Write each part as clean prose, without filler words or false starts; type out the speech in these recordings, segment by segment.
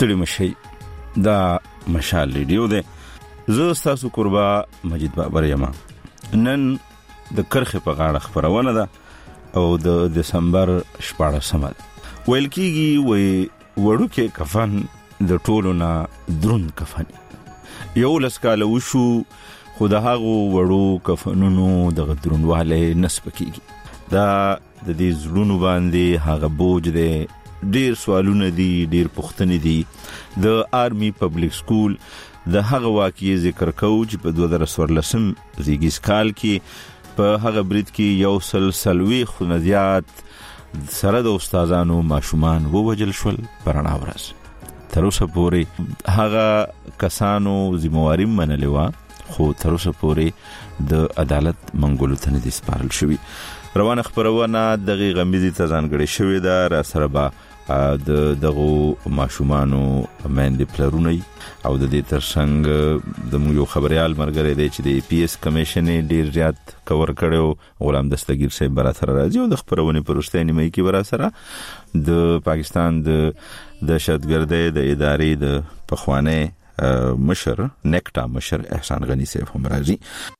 ستړي مشي دا مشال ریډیو ده. زه تاسو قربا مجید بابر یم. نن د کرخه په غاړه خبرونه ده او د دسمبر 14 ویل کیږي وې وړو کې کفن د ټولو نه درون کفن یو لسکاله وشو خو د هغو وړو کفنونو د درونواله نسب کیږي. دا د دې زړونو باندې هغه بوج دی. ډیر سوالونه دي, ډیر پوښتنې دي. د آرمي پبلک سکول د هغه واقعي ذکر کوو چې په 2014 زیږیز کال کې په هغه برید کې 140 خنزیات سره د استادانو ماشومان ووجل شول پرانا ورځ. تر اوسه پورې هغه کسانو ذمہواری منلې و خو تر اوسه پورې د عدالت منګولو ته نه دي سپارل شوی. روانه خبرونه دغه غمیزي ته ځانګړې شوې ده. را سره به د دغه ماشومانو مېندې پلرونه او د دې ترڅنګ د یو خبريال مرګري دی چې د پی ایس کمیشن ډیر زیات کور کړو. غلام دستگیر صاحب برا سره راځي او د خبرونه پرشتې نیمه کې برا سره د پاکستان د دهشتګردۍ د ادارې د پخوانه مشر نیکټا مشر احسان غنی صاحب هم راځي.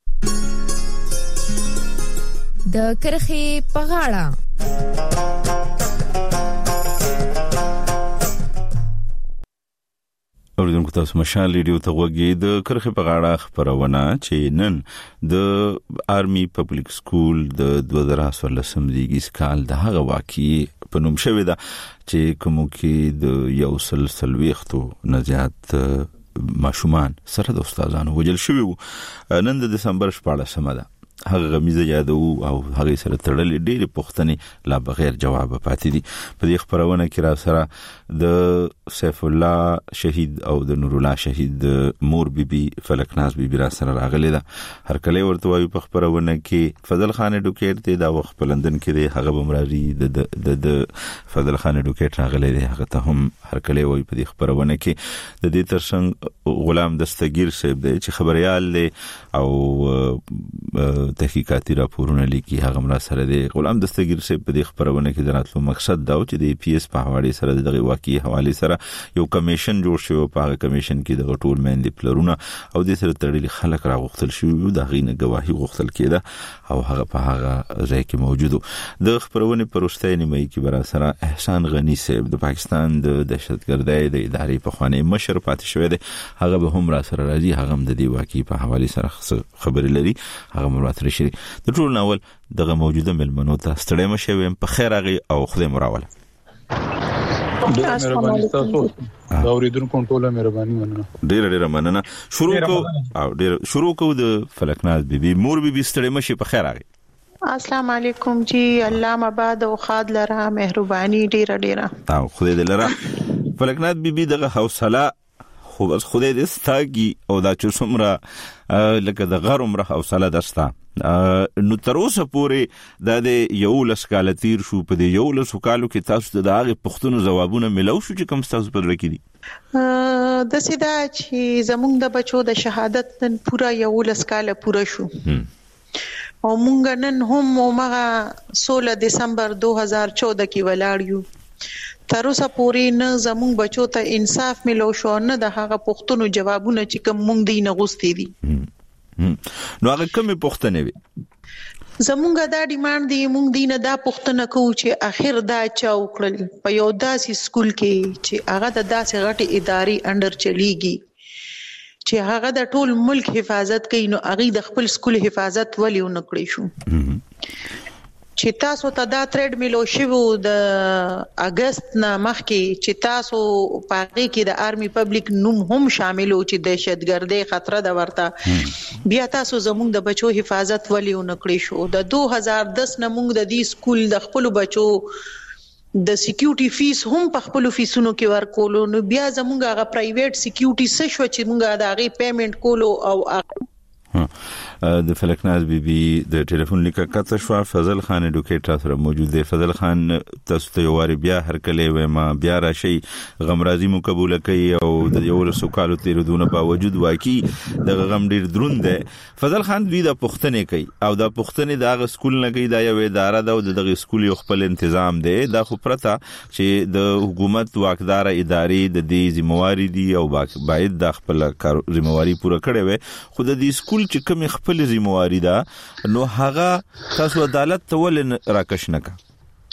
د کرخه په غاړه اوریدونکو تاسو مشال ریډیو ته وګورئ. د کرخه په غاړه خبرونه چې نن د آرمي پبلک سکول د 2014 زیږیز کال د هغه واقعي په نوم شوی ده چې کوم کې د 140 نه زیات ماشومان سره د استادانو وجل شوی وو. نن د دسمبر 14 ده. هغه غمیزه یادو او هغه سره تړلې ډېرې پوښتنې لا بغیر جواب پاتې دي. په دې خبرونه کې را سره د سیف الله شهید او د نور الله شهید مور بیبي فلکناز بیبي را سره راغلي ده. هر کله ورته وایي په خبرونه کې فضل خان ډوکیټ ته دا وخت په لندن کې دی. هغه بمراري د فضل خان ډوکیټ راغلي دی. هغه ته هم هر کله وایي په دې خبرونه کې د دې ترڅنګ غلام دستگیر صاحب دی چې خبريال دی او تحقیقاتي راپورونه لیکي. هغه مر سره دی. غلام دستگیر صاحب په دې خبرونه کې دراتلو مقصد دا و چې د پی ایس په حواله سره دغه واقعي حواله سره یو کمیشن جوړ شو. په هغه کمیشن کې د ټول مېندې پلرونه او د سره تړلي خلک راغوښتل شو. د غینه گواهی غوښتل کېده او هغه په هغه ځای کې موجود. د خبرونه پرشتې نیمه کې برا سره احسان غنی صاحب د پاکستان د دهشتګردۍ د ادارې په خوانې مشر پاتې شوی دی. هغه به هم را سره راځي. هغه هم د دې واقعي په حواله سره خبرې لري. هغه مراتب شي د ټول ناول دغه موجوده ملمنو ته ستړي مشویم په خیر راغي او خدای مراوله. مهرباني تاسو دا اوریدونکو ټوله مهرباني مننه. ډیر مننه. شروع کو د فلکناز بیبي مور بیبي ستړي مشي په خیر راغي. السلام علیکم جی. الله مباد او خاد لرا مهرباني ډیر او خدای دې لرا. فلکناز بیبي دغه حوصله خو بس خدای دې ستاګي او دا چې څومره لکه د غرم را حوصله دستا. نو تر اوسه پورې د یو لسکاله تیر شو. په دې یو لسکالو کې تاسو د هغه پښتنو جوابونه ملو شو چې کوم تاسو په لکې دي د سیدا چې زمونږ د بچو د شهادت نن پورا یو لسکاله پورا شو او مونږ نن هم مغه 16 دسمبر 2014 کې ولاړ یو. تر اوسه پورې نه زمونږ بچو ته انصاف ملو شو نه د هغه پښتنو جوابونه چې کوم مونږ دی نه غوستي دي. نو هغه کومه پښتنه وي زمونږ دا ډیماند دی. مونږ دینه دا پښتنه کوو چې اخر دا چا وکړل په یو داسې سکول کې چې هغه د داسې غټي ادارې انډر چلیږي چې هغه د ټول ملک حفاظت کوي. نو هغه د خپل سکول حفاظت ولې نه کړی شو چې تاسو ته دا تریډ میلو شوو د اگست نه مخکې چې تاسو پاغي کې د آرمي پبلک نوم هم شاملو چې دهشتګردۍ خطر ده ورته. بیا تاسو زموږ د بچو حفاظت ولې نه کړی شو. د 2010 نه موږ د دې سکول د خپل بچو د سکیورټي فیس هم په خپل فیسونو کې ورکولو. نو بیا زموږ هغه پرایویټ سکیورټي څه شو چې موږ د هغه پیمنٹ کولو او د فلکناز بي د ټلیفون لیکه کته شو فضل خان اډوکیټر سره موجود دی. فضل خان تاسو ته یواري بیا هر کله و ما بیا راشي غمرازي مو قبول کوي او د یو سوکالو تیرودونه باوجود واقعي د غم ډیر دروند دی. فضل خان دوی د پښتنې کوي او د پښتنې د سکول نه کوي دا یو اداره ده او د سکول یو خپل تنظیم دی. دا خو پرته چې د حکومت واکدار ادارې د دې ذمہواری دي او باید د خپل ذمہواری پوره کړي وي. خو د دې سکول چې کوم خپل ذمہواری ده نو هغه تاسو عدالت تول راکش نه کا.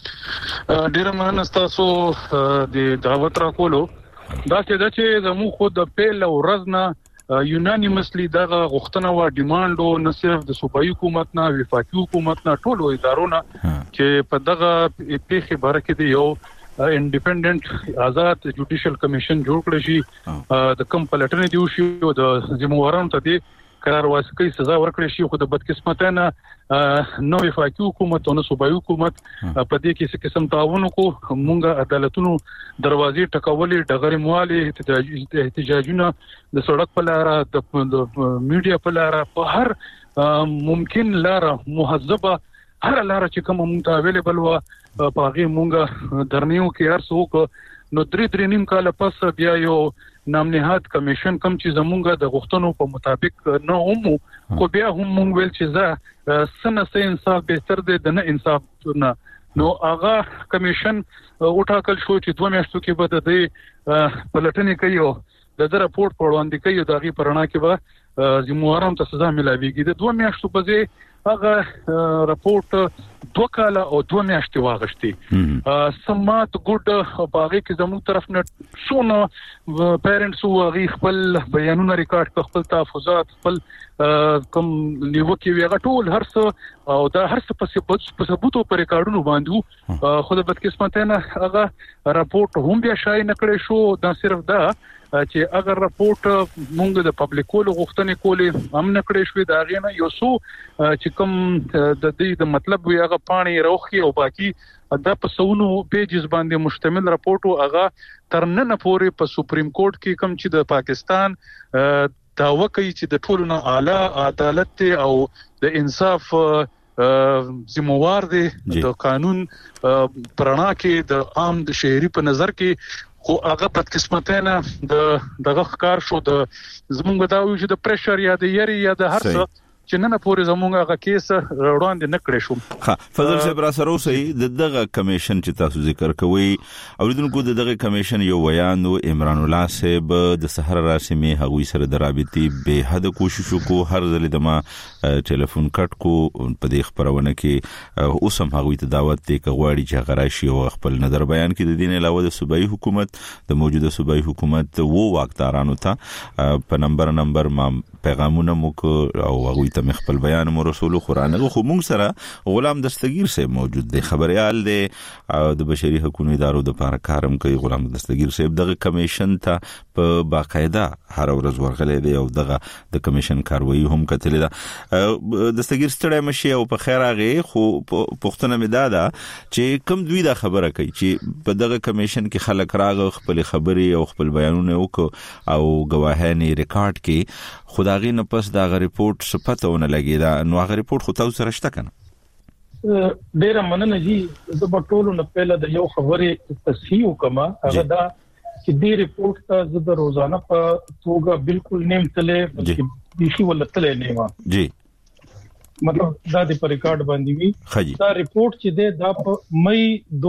ډیر مننه تاسو د دعوت را کولو. دا چې زمو خود د پیل او رزنا یونانیمسلی دغه غوښتنه و ډیماند او نه صرف د صوبایي حکومت نه وفاقي حکومت نه ټولو ادارونو چې په دغه پیښه باره کې دی یو انډیپندنت آزاد جوډیشل کمیشن جوړ کړی شي د کم پلټنې دی شي او د ذمہوارانو ته دی قرار واسکي سزا ورکړي شي. خو د بدقسمتانه نو وفاقي حکومت او نو صوبایي حکومت په دې کې څه قسم تعاون کو مونږه عدالتونو دروازې ټکولې ډغري موالي احتجاجونه د سړک په لار د میډیا په لار په هر ممکن لار مهذبه هر لار چې کوم مونږ اویلیبل و په هغه مونږه درنیو کې ارسو نو 3 کال پس بیا یو نامنهاد کمیشن کم چې زمونږه د غوښتنو په مطابق نه همو خو بیا هم مونږ ویل چې زه سنه انصاف بهتر دی د نه انصاف نه. نو هغه کمیشن وټاکل شو چې 2 میاشتو کې به د پلټنې کوي او د راپورټ په وړاندې کوي او دغه پرنا کې به ذمہوارانو ته سزا ملاويږي. د 2 میاشتو په ځای هغه راپورټ 2 کال او 2 میاشتې واغشتي. سمات ګډ باغې کې زموږ طرف نه شونه پیرنټس او خپل بیانونه ریکارډ خپل تحفظات خپل کوم لیو کې ویغه ټول هرڅ او دا هرڅ په ثبوتو پر ریکارډونو باندې خو د بدقسمتانه هغه راپورټ هم بیا شای نه کړی شو. دا صرف دا چې اگر راپورټ مونږ د پبليکولو غوښتنې کولې هم نه کړې شوې دا غینه یو څو چې کوم د دې د مطلب وی هغه پانی روخي او باقي دا په سونو پیجز باندې مشتمل راپورټ او هغه ترنن پورې په سپریم کورټ کې کوم چې د پاکستان داوا کوي چې د ټولو نه اعلی عدالت او د انصاف ذمہوار دی د قانون پرانا کې د عام د شهري په نظر کې خو هغه بدقسمتانه دغه ښکار شو د زمونږ دا وی چې د پریشر یا د یری یا د هر څه چې نن پورې زمونږ هغه کیس وړاندې نه کړی شو. ها فضل صاحب را سره اوسئ دغه کمیشن چې تاسو ذکر کوئ اوریدونکو دغه کمیشن یو بیان او عمران الله صاحب د سحر راسمي هغوی سره د رابطې به حد کوشش وکړو. هر ځل د ما ټلیفون کټ کو په دې خبرونه کې اوسم هغوی ته دعوت دی کغواړي چې غراشي او خپل نظر بیان کړي. د دین علاوه د صوبایي حکومت د موجوده صوبایي حکومت وو واکدارانو ته په نمبر ما پیغامونه مو او هغوی ته خپل بیان مو رسول قرآن خو موږ سره غلام دستگیر صاحب موجود دی خبريال دی او د بشري حقوقو ادارو د لپاره کارم کوي. غلام دستگیر صاحب دغه کمیشن ته په باقاعده هر ورځ ورغلي دی او دغه د کمیشن کاروایی هم کتلې ده. دستگیر ستړی مشي او په خیر هغه خو پښتنه مداده چې کوم دوی دا خبره کوي چې په دغه کمیشن کې خلک راغ خپل خبري او خپل بیانونه وکړو او گواهانی ریکارډ کې خدایي نه پس دا ریپورت صفته لګی دا نو هغه ریپورت خو تاسو سره شته کنه. ډیر مننه جی زه په ټولو نه پهله د یو خبرې تصحیح وکما هغه دا چې دې ریپورت ته زه د روزانه په توګه بالکل نیم تلې بلکې شي ولتلې نه ما جی مطلب دا د ریکارډ باندې وی دا ریپورت چې دا په مئی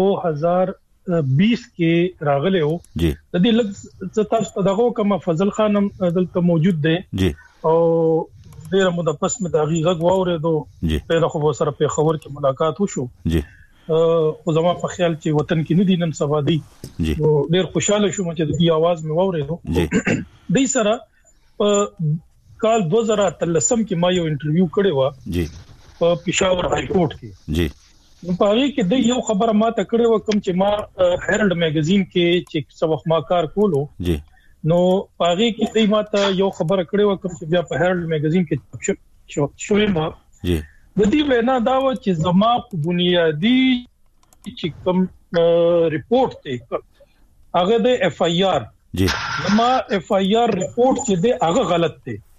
2020 کې راغله و جی د دې لږ تاسو دغه کوم فضل خان دلته موجود دی جی او ډیر موده پس مې د غیغ واورېدو په خو سره په خبر کې ملاقات وشو جی خو زما په خیال چې وطن کې نه دي نن سبا دي جی ډیر خوشاله شوم چې د دې आवाज مې واورېدو جی د سره په کال 2013 کې ما یو انټرویو کړی و جی په پېښور هائی کورټ کې جی نو په هغه کې د یو خبره ما ته کړی و کوم چې ما هیرالد میگزین کې چې سبق ما کار کولو جی نو پاره کې دای ماته یو خبره کړې و کوم چې بیا په هیرالد میگزین کې شوې ما جی د دې وینا دا و چې زما بنیادی چې کوم ریپورت ته هغه د اف ای آر جی زما اف ای آر ریپورت چې دی هغه غلط دی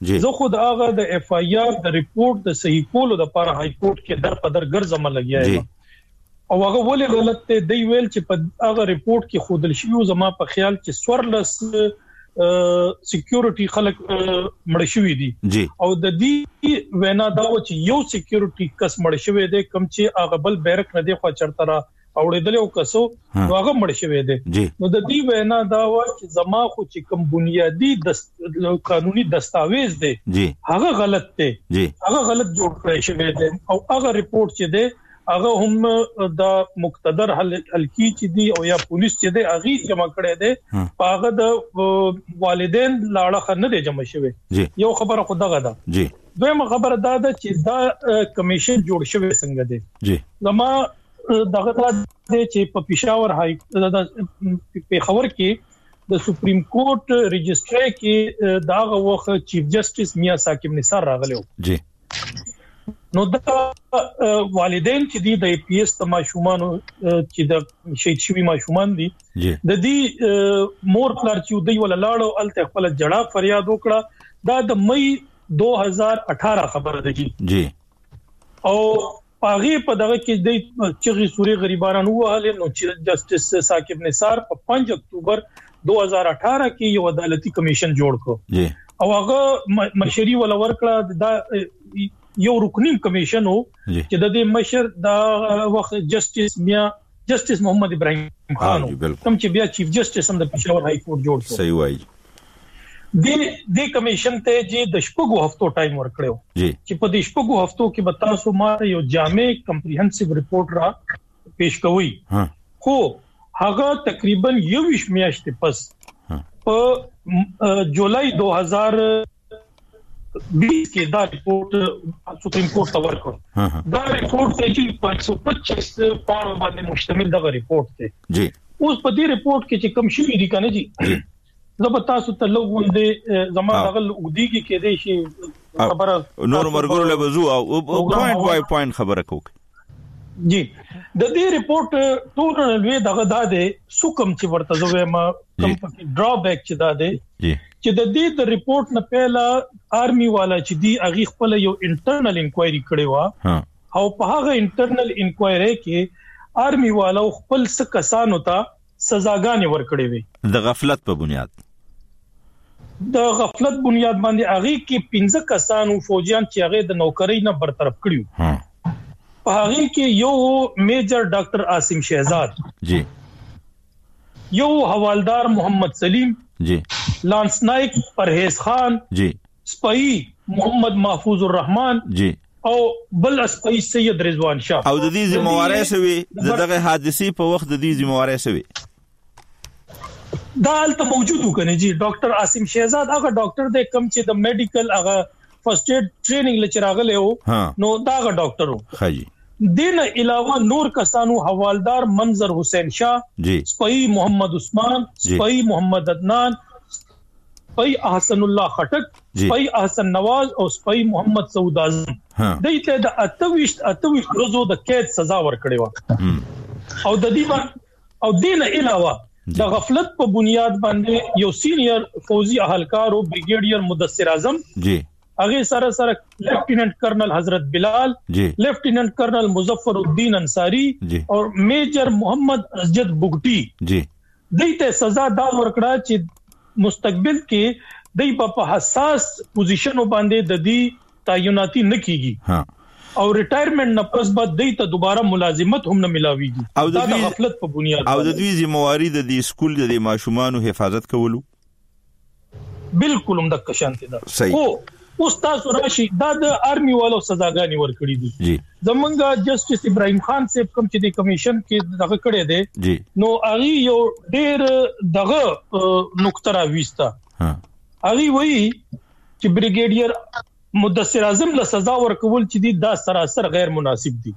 زه خود هغه د اف آی آر د ریپورت د صحیح کولو د لپاره های کورټ کې در په در ګرځم لګیا او هغه ولې غلط دی دی ویل چې په هغه ریپورت کې خودل شي زما په خیال چې سورلس سکیورټي خلک مړ شوی دي او د دې وینا دا و چې یو سکیورټي کس مړ شوی دی کوم چې هغه بل بیرک نه دی خو چرته اوړېدل او کسو هغه مړ شوی دی نو د دې وینا دا و چې زما خو چې کوم بنیادی قانوني دستاویز دی هغه غلط دی هغه غلط جوړ کړی شوی دی او هغه ریپورت چې دی هغه هم د مقتدر حلقي چې دی او یا پولیس چې دی هغه جمع کړی دی هغه د والدین لاړه نه دی جمع شوی یو خبره خو دغه ده دویمه خبره دا ده چې دا کمیشن جوړ شوی څنګه دی زما دغه د چې په پېښور هاي د پیښور کې د سپریم کورټ رجسټر کې داغه وخت چیف جسټس میاں ثاقب نثار راغلو نو دا والدین چې د پی ایس تماشومان چې د شهید شوی ماشومان دي د دې مور پلار چې دوی ول لاړو الته خپل جړه فریاد وکړه دا د مې 2018 خبره ده جی او هغه په دغه کې د چغي سوري غریبانو وهاله نو چې جسټس ثاقب نثار په 5 اکتوبر 2018 کې یو عدالتي کمیشن جوړ کړ او هغه مشري ول ورکړه د یو رکنی کمیشن وو چې د دې مشر د وخت جسټس محمد ابراهیم خان کوم چې بیا چیف جسټس هم د پېښور هاي کورټ جوړ کړ صحیح وایي د کمیشن ته چې د شپږو هفتو ټایم ورکړو چې په د شپږو هفتو کې به تاسو ما یو جامع کمپریهنسیو ریپورت را پیش کوي خو هغه تقریبا 20 میاشتې پس په جولای 2020 کې دا ریپورت سپریم کورټ ته ورکړ دا ریپورت چې 525 پاڼو باندې مشتمل دغه ریپورت دی اوس په دې ریپورت کې چې کوم شی دي کنه جی زه تاسو ته لوګوندې زما دغه وګديږي کې دی شي خبره نور مرګور له بزو او پوینټ بای پوینټ خبره کوک جی د دې ریپورت ټول دغه داده سکم چې ورته زوې ما کم ډرابیک چې داده چې د دې د ریپورت نه پهلا آرمي والا چې دی اغي خپل یو انټرنل انکوایري کړي وا او په هغه انټرنل انکوایري کې آرمي والا خپل څه کسانو ته سزاګانې ورکړې وي د غفلت په بنیاد باندې هغه کې 15 کسانو فوجیان چې هغه د نوکری نه برطرف کړیو په هغه کې یو میجر ډاکټر عاصم شهزاد جی یو حوالدار محمد سلیم جی لانس نائک پرهیز خان جی سپئی محمد محفوظ الرحمن جی او بل اسپئی سید رضوان شاه او د دې ذمہواری سوي دغه حادثه په وخت د دې ذمہواری سوي دا الته موجود وکنه جی ډاکټر عاصم شهزاد هغه ډاکټر د کم چې د میډیکل هغه فرست ایډ ټریننګ لچراغله وو نو دا هغه ډاکټر وو خاجي دین علاوه نور کسانو حوالدار منظر حسین شاه سپئی محمد عثمان سپئی محمد عدنان سپئی احسن الله خټک سپئی احسن نواز او سپئی محمد سعود اعظم دایته د 28 ورځو د قید سزا ورکړې و او د دې او دین علاوه د غفلت په بنیاد باندې یو سینیئر فوجي اهلکار او بریګیډیر مدثر اعظم جی هغه سره لیفټیننٹ کرنل حضرت بلال لیفټیننٹ کرنل مظفر الدین انصاری او میجر محمد اسجد بغټی جی دایته سزا دا ورکړه چې مستقبل کې دای په حساس پوزیشن باندې د دې تعیناتی نه کیږي او ریټایرمنټ نه پس بعد دای ته دوباره ملازمت هم نه ملاويږي او د غفلت په بنیاد او د دې ذمہواری د دې سکول د ماشومان حفاظت کولو بالکل هم د کشانته ده او اوس تاسو راشي دا د آرمي والو سزاګانی ورکړي دي زمونږه جسټس ابراهیم خان صاحب کوم چې د کمیشن کې دغه کړی دی نو هغه یو ډېر دغه نقطه راويستا هغه وایي چې بریګیډیر مدثر اعظم له سزا ورکول چې دي دا سراسر غیر مناسب دي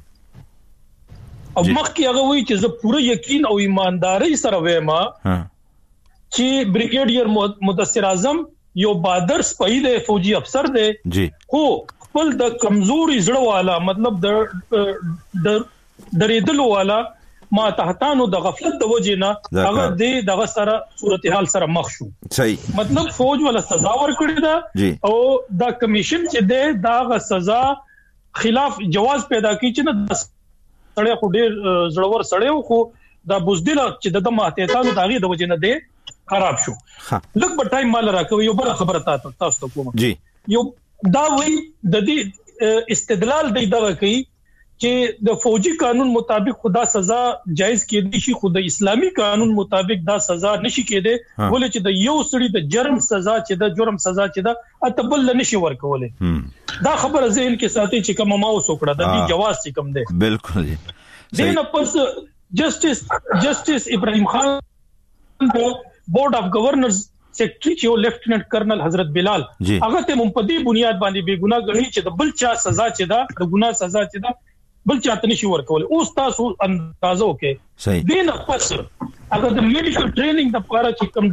او مخکې هغه وایي چې زه پوره یقین او ایمانداري سره وایم چې بریګیډیر مدثر اعظم یو بادر سپئی دی فوجي افسر دی جی خو خپل د کمزوري زړه والا مطلب د ریدلو والا ما تحتانو د غفلت د وجې نه هغه دغه سره صورتحال سره مخ شو. صحیح مطلب فوج ولا سزا ورکړی دا او دا کمیشن چې دا سزا خلاف جواز پیدا کی چې نه سړی خو ډیر زړور سړی خو دا بوزدل چې د ماتېتانو داغي د وجې نه دی خراب شو. لږ په ټایم مال راکوي یو بل خبره تاسو ته کوم جی یو دا وی د دې استدلال دی دغه کوي چې د فوجي قانون مطابق خدا سزا جایز کېدی شي خو د اسلامي قانون مطابق دا سزا نشي کېده ولې چې د یو سړي د جرم سزا چې دا اتبل نشي ورکولې. دا خبره ذهن کې ساتي چې کوم ما وسوکړه د دې جواز چې کوم دی. بالکل دینه پس جسټس ابراهیم خان بورډ اف گورنرز سیکریټری چې لیفټیننټ کرنل حضرت بلال هغه ته ممپدی بنیاد باندې بے ګناه غني چې د بل چا سزا چې دا د ګناه سزا چې دا بل چا ته نشي ورکول. اوس تاسو اندازو کې دینه پس هغه د میډیکل ټریننګ د لپاره چې کوم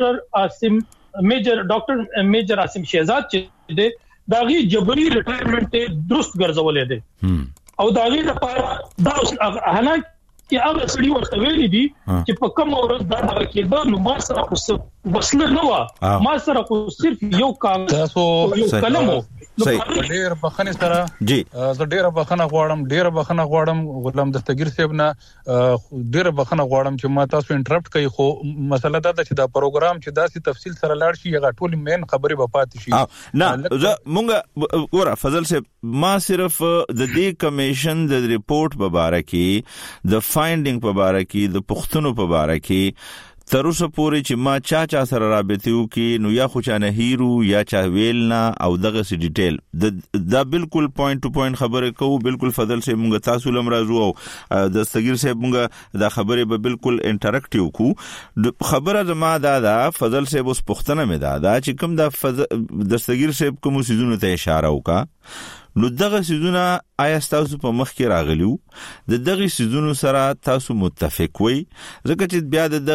ډاکټر میجر عاصم شهزاد چې د داغي جبري ریټایرمنټ درست ګرځولې ده او داغي لپاره دا حالانکه چې هغه سړي ورته ویلي دي چې په کوم ورځ دا هغه کېده نو ما سره خو وسله نه و ما سره خو صرف یو کلم ډیر بخنه سره جی زه ډیر بخنه غواړم غلام دستگیر صاحب نه ډیر بخنه غواړم چې ما تاسو انټرپټ کوي خو مسله دا چې دا پروګرام چې داسې تفصیل سره لاړ شي هغه ټول مین خبرې به پاتې شي. نه مونږ ګوره فضل صاحب ما صرف د دې کمیشن د ریپورت په باره کې د فایندینګ په باره کې د پښتنو په باره کې تر اوسه پورې چې ما چا سره رابطه وکي نو یا خو چا نه هیرو یا چا ویلنا او دغه سي ډیټیل دا بالکل پوینټ ټو پوینټ خبره کوو. بالکل فضل صاحب مونږ تاسو لم راځو او دستگیر صاحب مونږ دا خبره به بالکل انټریکټیو کو. خبره زما دا فضل صاحب اوس پښتنه مې دا چې کوم دا دستگیر صاحب کوم سيزونو ته اشاره وکا نو دغه سيزونه آیا تاسو په مخ کې راغلیو د دغه سيزونو سره تاسو متفق وي ځکه چې بیا د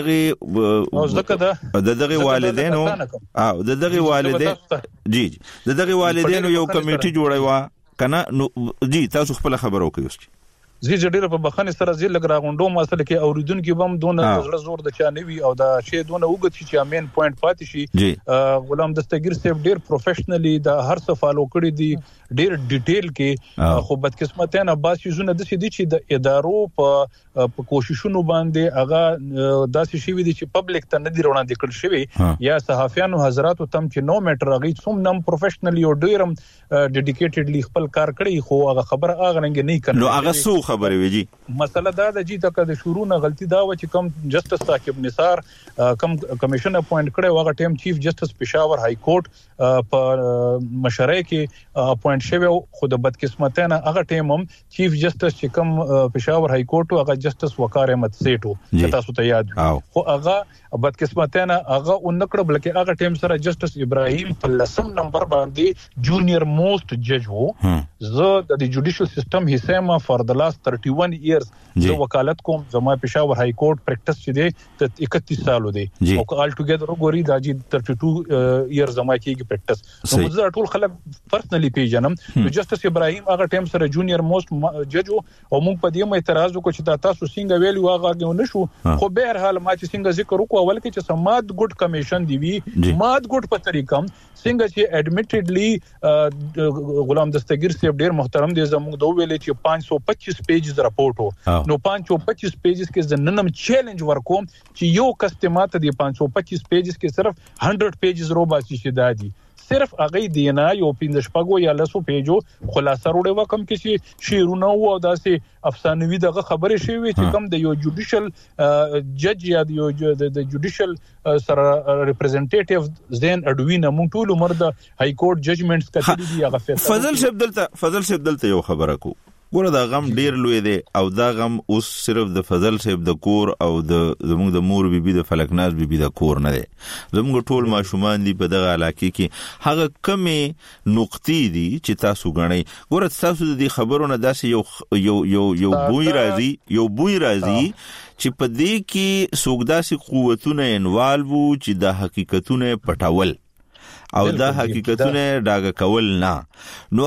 دغه والدینو او د دغه والدین جی د دغه والدینو یو کمیټي جوړای و کنه نو جی تاسو خپل خبرو کوي زه ډیره په بخښنې سره زی لګ راغونډو مسله کې اوریدونکو بم دونه زړه زور د چا نوي او دا شی دونه وګت چې مین پوینټ پاتې شي. غلام دستگیر صاحب ډیر پروفیشنلی دا هر څه فالو کړی دی ډیر ډیټیل کې خو بدقسمتانه باسي زونه د سې دي چې د ادارو په کوششونو باندې هغه داسې شي دي چې پبلک ته نه دی وړاندې کړل شوی یا صحافیانو حضرات تم چې نو میټر غي څوم نم پروفیشنلی او ډیرم ډیډیکیټډلی خپل کار کړی خو هغه خبره هغه رنګ نه کړي نو هغه سو خبره ویجی مسله دا د جی تک د شروع نه غلطی دا و چې کم جسټس ثاقب نثار کم کمیشن اپوینټ کړي واغه ټیم چیف جسټس پېښور های کورټ په مشرۍ کې اپوینټ شوی خو د بدقسمتانه هغه ټیم هم چیف جسټس چې کم پېښور های کورټ هغه جسټس وقار احمد سیټو چې تاسو ته یاد خو هغه بدقسمتانه هغه اونکړه بلکې هغه ټیم سره جسټس ابراهیم په لسم نمبر باندې جونیئر موست جج وو. زه د جوډیشل سیستم حصہ ما فار د لاست 31 ایئرز زه وکالت کوم زما پېښور های کورټ پریکټس چې دی ته 31 سالو دی او آل ټوګیدر وګوري دا چې 32 ایئرز زما کېږي پریکټس نو زه ټول خلک پرسنلی پیژنم. جسټس ابراهیم هغه ټیم سره جونیئر موست جج او موږ په دې اعتراض وکړو چې تاسو څنګه ویلو هغه نه شو خو به هر حال ما چې څنګه ذکر وکړو اول کې چې سماد ګډ کمیشن دی وی ماد ګډ په طریقه څنګه چې اډمیټډلی غلام دستگیر صاحب ډیر محترم دي زموږ دوه ویلې چې 525 پیجز رپورټ وو نو 525 پیجز کې زننم چیلنج ورکوم چې یو کسټمات دی 525 پیجز کې صرف 100 پیجز رو باسي شدادي صرف هغه دینا یو 15 شپږو یا لسو پیجو خلاصه وروړي وکم کې شیرونه او داسې افسانوي دغه خبرې شوی چې کوم د یو جوډیشل جج یا د جوډیشل سره ریپرزنټیټیو زین اډوینه مونږ ټول عمر د های کورټ ججمنټس کتلې دي هغه فضل صاحب دلته یو خبره کو ګوره دا غم ډیر لوی دی او دا غم اوس صرف د فضل صاحب د کور او د زموږ د مور بیبي د فلکناز بیبي د کور نه دی زموږ ټول ماشومان دي په دغه علاقې کې هغه کمې نقطې دي چې تاسو غنئ ګوره تاسو د دې خبرونه داسې یو بوی راځي چې په دې کې سوګداسي قوتونه انوالو چې د حقیقتونه پټاول او دا حقیقتونه ډاګه کول نه. نو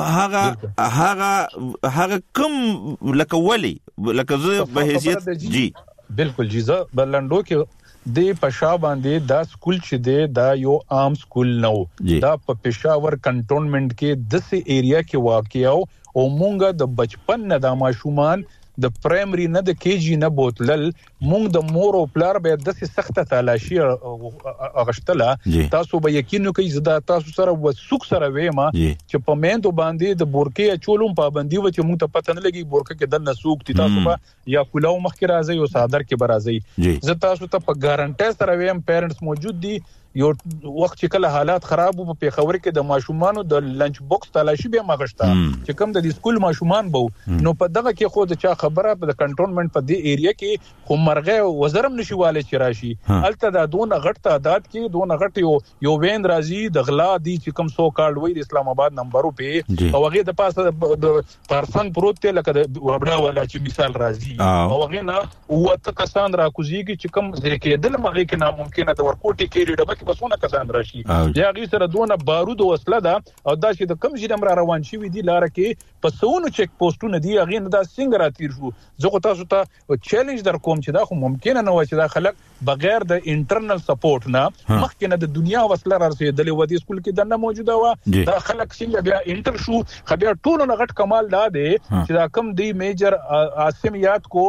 هغه کوم لکه ولی لکه زه به حیثیت جی بالکل جی زه بلندو کې د پشا باندې دا سکول چې دی دا یو عام سکول نو دا په پېښور کنټونمنت کې د سي ایریا کې واقع او مونږه د بچپن نه د ماشومان د پرایمري نه د کی جی نه بوتلل مونږ د مور او پلار به د سخته تلاشي اغشتله تاسو به یقین کوئ زدا تاسو سره وسوک سره وېما چې په مېندو باندې د بورکې چولم پابندي و چې مونږ ته پته نه لګي بورکې کې د نسوک دي تاسو به یا کلاو مخ کې راځي او صادر کې برازي زه تاسو ته په ګارانټي سره وېم پیرنټس موجود دي یو وخت چې کله حالات خراب وو په خبر کې د ماشومانو د لنچ باکس تلاشي به مغشتا چې کوم د سکول ماشومان بو نو په دغه کې خو د چا خبره په کنټونمنت په دې ایریا کې خو مرغه وزرم نشواله چې راشي الته د دون غټ تعداد کې دون غټ یو وین راځي د غلا دي چې کوم سو کارډ وای د اسلام آباد نمبرو په او هغه د پاسه د پرسنګ پروت ته لکه د وبډا ولا چې مثال راځي او هغه نه وته کسان راکوزيږي چې کوم ځکه د لمغه کې ناممکنه د ورکوټي کې ډبه بسونه کسان راشي یا غي سره دونه بارود او وسله ده او دا چې د کم ژوند را روان شي وي دي لار کې پسونو چک پوسټونه دي غي نه دا څنګه راتیر شو زه تاسو ته چیلنج در کوم چې دا خو ممکن نه و چې دا خلک بغیر د انټرنل سپورټ نه مخکې نه د دنیا وسله رسیدلې و دي سکول کې د نه موجوده و دا خلک څنګه بیا انټر شو خبر ټولو نه غټ کمال دا دی چې دا کم دی میجر عاصم یاد کو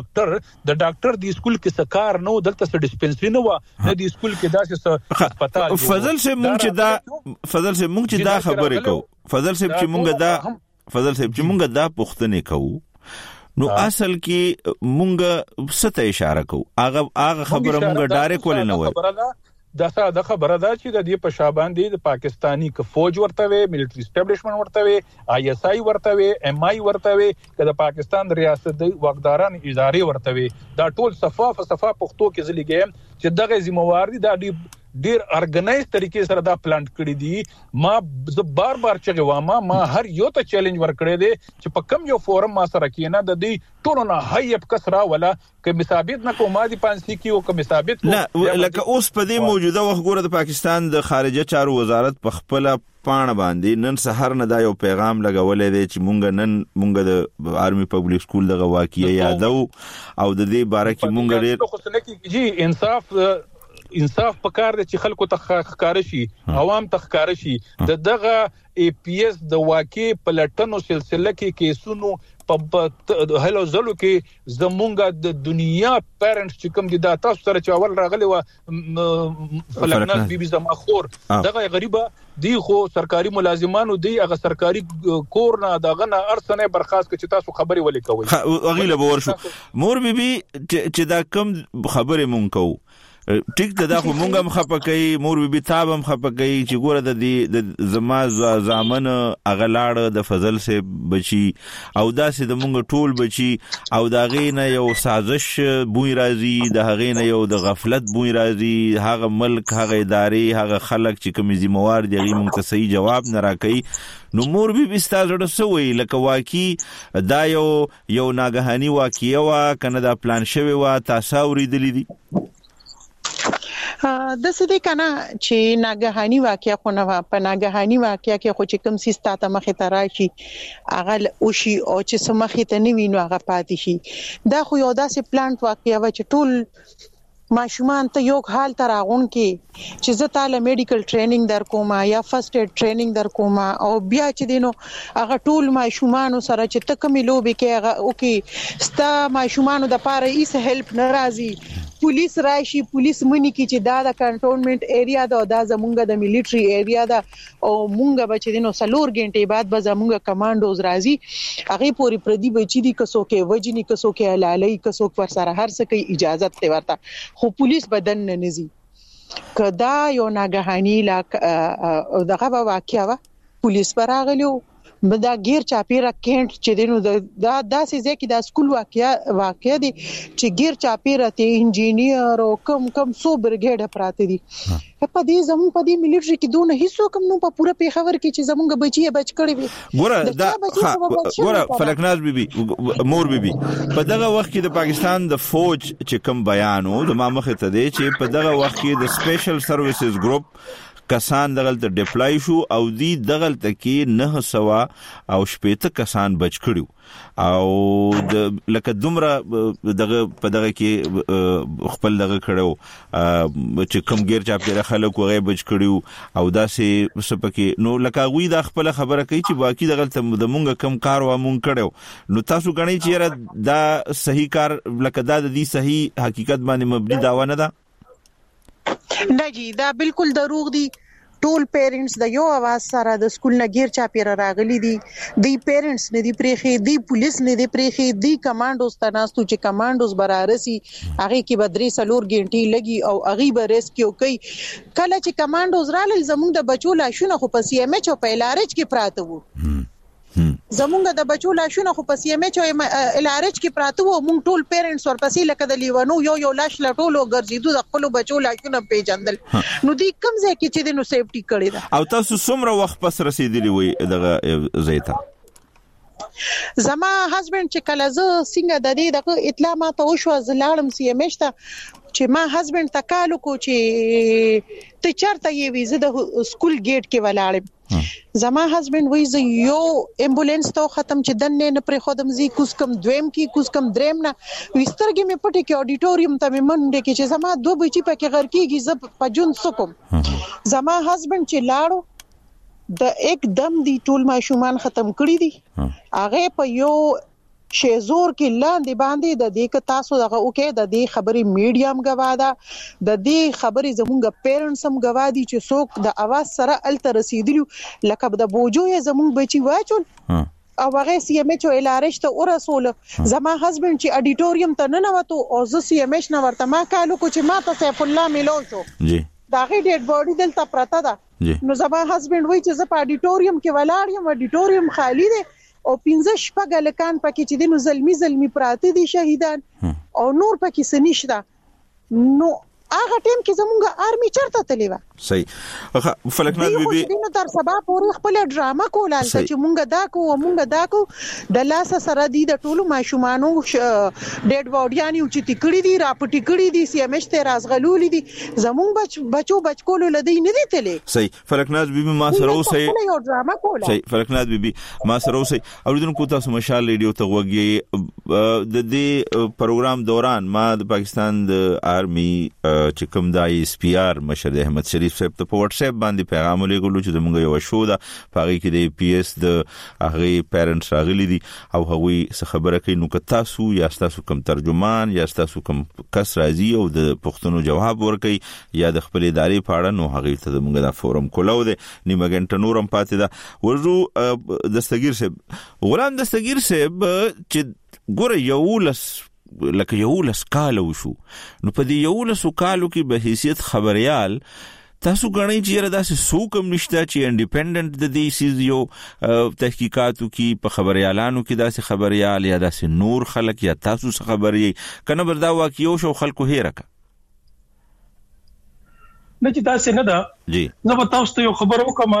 ډاکټر د سکول کې سکار نو دلته څه ډیسپنسری نه و نه د سکول کې داسې هسپتال فضل سے مونږ چې دا خبرې کو فضل صاحب چې مونږ دا پوښتنه کوو نو اصل کې مونږ ست اشاره کوو هغه خبره مونږ ډایرکټ ولې نه وای دا خبره ده چې د دې په شابان دي د پاکستانی ک فوج ورته وي ملټری اسټابلیشمنت ورته وي آی اس آی ورته وي ایم آی ورته وي د پاکستان ریاست د واقداران ادارې ورته وي دا ټول صفه پښتو کې ځلېږي چې دغه ذمہوار دي دا ډیر ارګنایز طریقې سره دا پلانټ کړی دي ما بار چغه ما هر یو ته چیلنج ورکړی دی چې په کم یو فورم ما سره کېنه د دې ټولو نه هیب کسرا ولا که ثابت نه کوم دي پانسي کې او که ثابت نه لکه اوس په دې موجوده وخت ګوره د پاکستان د خارجه چارو وزارت په خپل پاڼه باندې نن سحر نه دا یو پیغام لګولې دی چې مونږ د آرمي پبلک سکول دغه واقعي یادو او د دې باره کې مونږ ډېر انصاف پکار دي چې خلکو ته ښکار شي عوام ته ښکار شي دغه ای پی ایس د واقع پلټنو سلسله کې کیسونو په هلو زلو کې زمونږه د دنیا پیرنټس چې کوم دي دا تاسو سره چې اول راغلي و فلکناس بي زما خور دغه غریبه دی خو سرکاري ملازمانو دی هغه سرکاري کور نه دغه نه ارسنه برخاست چې تاسو خبري ولې کوي اغیله باور شو مور بي چې دا کم خبره مونږ کو ټیک دا خو مونږه مخپکای مور بي تابم خپکای چې ګوره د دې زما زامن اغلاړ د فضل سے بچي او داسې د مونږ ټول بچي او دا غینه یو سازش بوی راځي د هغه نه یو د غفلت بوی راځي هغه ملک هغه ادارې هغه خلک چې کوم ذمہوار دي غي مونږ ته صحیح جواب نه راکړي نو مور بي ستاسو سوې لکه واقعي دا یو ناګهاني واقعي وا کنه دا پلان شوی وا تاسو اوریدلې دي د څه دي کنه چې ناګهاني واقعیا خو نه په ناګهاني واقعیا کې خو چې کوم سیستا ته مخه تراشي اغه او شي او چې سمخه ته نیوي نو هغه پاتې شي دا خو یو داسې پلانټ واقعیا و چې ټول ماشومان ته یو حال تراغون کې چې زه تعالی میډیکل ټریننګ در کوم یا فرست ایډ ټریننګ در کوم او بیا چې دینو هغه ټول ماشومان سره چې تکملو به کې هغه اوکي ستا ماشومان د پاره ایس هیلپ ناراضي پولیس راشي پولیس منی کی چې دا د کنټونمنت ایریا دا زمونږ د ملټری ایریا دا او مونږ بچ دینو سلور غنټه بعد به زمونږ کمانډوز راځي هغه پوری پردي بچی دي کسو کې وجنی کسو کې علالي کسو پر سره هر څه کوي اجازه ته ورته خو پولیس بدن نه نزي کدا یو ناګهانی لا دغه واقعیا پولیس براغلو بدا غیر چاپیرا کینټ چې دینو دا داسې ځکه دا سکول واقعیا دي چې غیر چاپیرا ته انجینیر او کم سو برګیډ پراته دي په دې زمون په دې ملټری کې دونه هیڅ کوم نو په پوره پیښور کې چې زمونږ بچي بچ کړي وي ګوره فلکناز بيبي مور بيبي په دغه وخت کې د پاکستان د فوج چې کوم بیانو د ما مخه ته دی چې په دغه وخت کې د سپیشل سرویسز ګروپ کسان دغلته ډیپلای شو او دی دغلته کې 980 کسان بچ کړو او لکه دومره دغه په دغه کې خپل دغه کړو چې کوم غیر چا پیره خلک وغه بچ کړو او داسې سپکه نو لکه غوی د خپل خبره کوي چې باقی دغلته د مونږ کم کار و مونږ کړو نو تاسو غنئ چې دا صحیح کار لکه دا د دې صحیح حقیقت باندې مبني داوا نه ده نه جی دا بالکل دروغ دي ټول پیرنټس د یو आवाज سره د سکول نه غیر چا پیر راغلي دي دی پیرنټس نه دی پریخي دی پولیس نه دی پریخي دی کمانډوز تناستو چې کمانډوز برارسي هغه کې بدري سلور غنټي لګي او هغه به ریسکیو کوي کله چې کمانډوز رالل زموږ د بچو لاشونه خو په سی ام ایچ او په لارچ کې پراته وو زمونږ د بچو لاشونه خو په سی ام ایچ او لارچ کې پراته وو مونږ ټول پیرنټس ورپسې لکه د لیوانو یو لاش لټولو ګرځیدو د خپل بچو لاشونه پیژندل نو دی کم ځای کې چې د نو سیفټي کړی دا او تاسو څومره وخت پس رسیدلی وي دغه زیته زما هسبند چې کله زه څنګه د دې دغه اطلاع ما ته وشو زلاړم سی ام ایچ ته چې ما هسبند تکالو کو چې ته چرته یې ویزه د سکول گیټ کې ولاړم زما هسبند وی زه یو امبولانس ته ختم چې دنه نه پر خودم زی کوس کم دویم کی کوس کم دریم نه وسترګې مې پټه کې اډیټوریم ته مې منډه کې چې زما دوه بچی پکې غر کېږي ز پجون سکم زما هسبند چې لاړو د एकदम دی ټول ماشومان ختم کړی دي هغه په یو شیزور کې لاندې باندې د دې ک تاسو دغه اوکې د دې خبرې میډیام غواده د دې خبرې زمونږ پیرنټس هم غوادي چې څوک د اواز سره ال تر رسیدلو لکه د بوجو یې زمونږ بچي واچول او هغه سی ام ایچ او لارښت ته ورسول زما هسبند چې اډیټوریم ته نه نوته او زه سی ام ایچ نه ورته ما کالو کو چې ما ته سیف الله ملو شو جی دا غي ډیډ باډي دلته پراته ده نو زما هسبند وای چې زه په اډیټوریم کې ولاړ یم اډیټوریم خالی دی او 15 شپږ لکان پکې چې د زلمی پراته دي شهیدان او نور پکې سنشته نو هغه ټیم کې زمونږ آرمي چرته تللی و صحیح فلکنات بیبي نو تر سبا پورې خپل ډراما کوله چې مونږ دا کو د لاس سره دي د ټولو ماشومانو ډیډ باډیانی چې تکړی دي راپټی کړی دي سی ام ایچ ته رازغلولې دي زمونږ بچو لدی نه دي تللی صحیح فلکنات بیبي ما سره اوسې صحیح فلکنات بیبي ما سره اوسې اوریدونکو تاسو مشال ریډیو ته وګورئ د دې پروګرام دوران ما د پاکستان د آرمي چې کوم د ایس پی آر مشر احمد شریف صاحب ته په واتس اپ باندې پیغام لګولو چې موږ یو شو دا پاره کې د پی ایس د هغه پیرنټس راغلي دي او هغه څه خبره کوي نو که تاسو یا تاسو کوم ترجمان یا تاسو کوم کس راځي او د پښتنو جواب ورکړي یا د خپل ادارې په اړه نو هغه ته موږ دا فورم کولو دي نیمه غنټه نورم پاتې ده ورزو دستگیر صاحب غلام دستگیر صاحب چې ګوره یو لس کال وشو نو په دې یو لس کالو کې به حیثیت خبريال تاسو غنئ چې داسې سوکم نشته چې انډیپندنت د دې سیز یو تحقیقاتو کې په خبريالانو کې داسې خبريال یا داسې نور خلک یا تاسو څه خبري کنه بردا واقعي شو خلکو هیرکه نه چې تاسو نه دا جی نو تاسو ته یو خبر وکم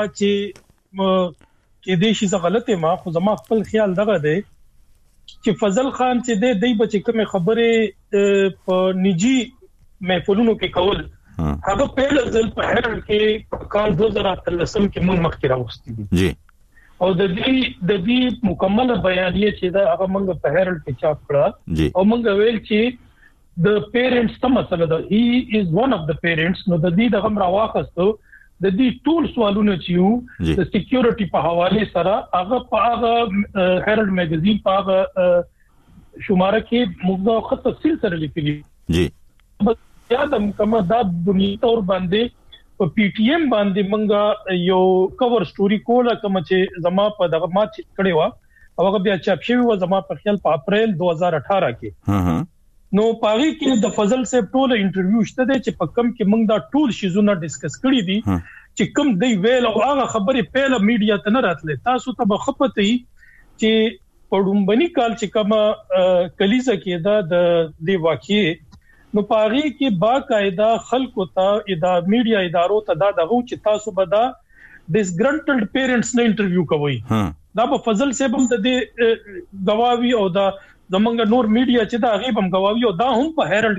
چې دې شي غلطه ما خو زما خپل خیال دغه دی چې فضل خان چې دې بچی کوم خبره په نجی محفلونو کې کول هغه په ځل په هر کې کال 2013 کې موږ مخکې راوستي دي جی او د دې مکمل بیانیه چې دا هغه موږ په هر کې چاپ کړه او موږ ویل چې د پیرنټس ته مسله ده هی از ون اف د پیرنټس نو د دې د غم راواخستو د دې ټول سوالونه چې یو د سکیورټي په حواله سره هغه په هغه هرالد میگزین په هغه شماره کې موږ خط تفصیل سره لیکلي جی یادم کومه دا بنیادی تور باندې په پی ټی ایم باندې موږ یو کور سټوري کوله کوم چې زما په دغه ما چې کړي و هغه بیا چاپ شوی و زما په خیال په اپریل 2018 کې نو پاره کې د فضل صاحب ټول انټرویو شته چې په کم کې موږ دا ټول شیزونه ډیسکس کړی دي چې کوم دی ویل او هغه خبرې پهله میډیا ته نه راتلې تاسو ته به خپته وي چې پړومبني کال چې کوم کلیزه کې دا د واقعي نو پاره کې باقاعده خلکو ته میډیا ادارو ته دا دغه چې تاسو به دا ډیسګرنټلډ پیرنټس نه انټرویو کوي دا په فضل صاحب هم د دې گواوی او دا زمونږ نور میډیا چې دا غیب هم گواوی او دا هم په هرالد کې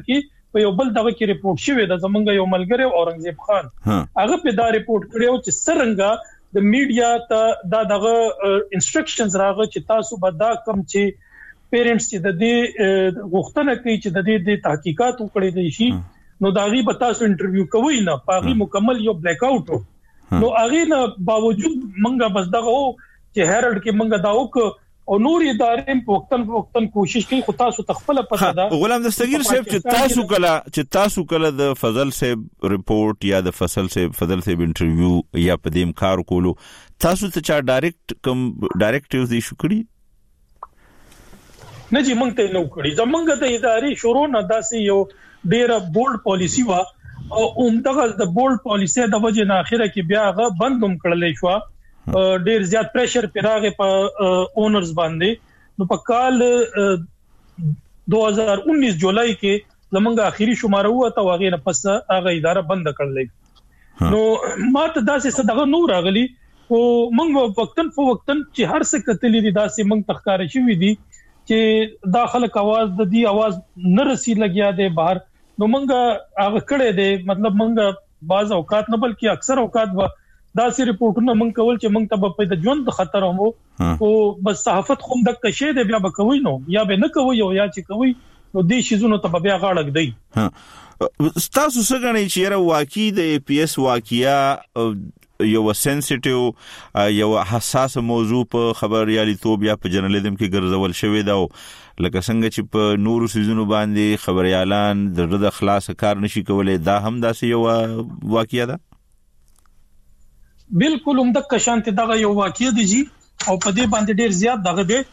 په یو بل دغه کې ریپورت شوی د زمونږ یو ملګری اورنګزیب خان هغه په دا ریپورت کړو چې څنګه د میډیا ته دغه انسټرکشنز راغی چې تاسو به دا کم چې پیرنټس چې د دې غوښتنه کوي چې د دې تحقیقات وکړي دي شي نو دا غي به تاسو انټرویو کوي نه پاغي مکمل یو بلیک آوټ نو هغه نه باوجود منګه بس دغه چې هرالد کې منګه دا وک او نور ادارې په وختن کوشش کوي خو تاسو تخپل پته ده غلام دستگیر صاحب چې تاسو کله د فضل صاحب ریپورت یا د فضل صاحب انټرویو یا په دې کار کولو تاسو ته چا ډایرکټیوز دي شو کړی نه چې مونږ ته نو کړی زمونږ د ادارې شروع نه داسې یو ډیره بولډ پالیسی وا او همدغه د بولډ پالیسی د وجه نه اخره کې بیا هغه بندوم کړلې شو ډیر زیات پریشر پیراغه په اونرز باندې نو په کال 2019 جولای کې زمونږ اخیری شماره وته واغې نه پس هغه اداره بند کړلې نو ماته داسې صدغه نور راغلی او مونږ وختن چې هر څه کتلې دي داسې مونږ تخکار شوی دي چې داخله आवाज د دې आवाज نه رسی لګیا دی بهر نو مونږه هغه کړه دی مطلب مونږه بعض اوقات نه بلکې اکثر اوقات و داسې ریپورتونه مونږ کول چې مونږ ته په د ژوند خطر هم او بس صحافت خو د کشه دی بیا به کوي نو یا به نه کوي او یا چې کوي نو دې شیزونو ته بیا غاړه دی تاسو څنګه نه چیرې واقعي د اي پي اس واقعیا یو سنسټیو یو حساس موضوع په خبرياليتوب یا په جرنالیزم کې ګرځول شوی دا لکه څنګه چې په نورو سيزونو باندې خبريالان د اخلاص کار نشي کولای دا هم داسې یو واقعیا ده بالکل هم د کشانت دغه یو واقعیا دی جی او په دې باندې ډیر زیات دغه دی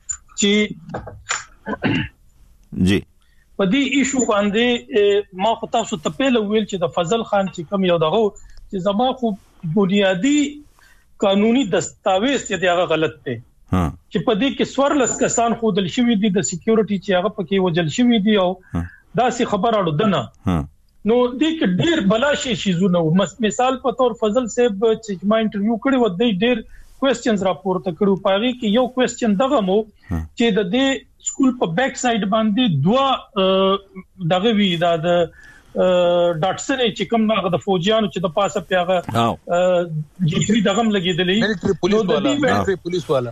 چې جی په دې ایشو باندې ما خو تاسو ته پیل ویل چې د فضل خان چې کوم یو دغه چې زما خو بنیادی قانوني دستاویز چې هغه غلط دی چې په دې کې سورلس کسان خودل شوی دي د سکیورټي چې هغه پکې وجل شوی دي او داسې خبراړو دنه نو دې کې ډېر بلاشي شیزونه مثال په تور فضل صاحب چې ما انټرویو کړی و د ډېر کوېسچنز راپورته کړو پاره کې یو کوېسچن دغه مو چې د دې سکول په بیک ساید باندې دوا دغه وی د ډاټسن چې کوم هغه د فوجیانو چې د پاسه پیغه جیتري دغم لګیدلې ملټری پولیس والا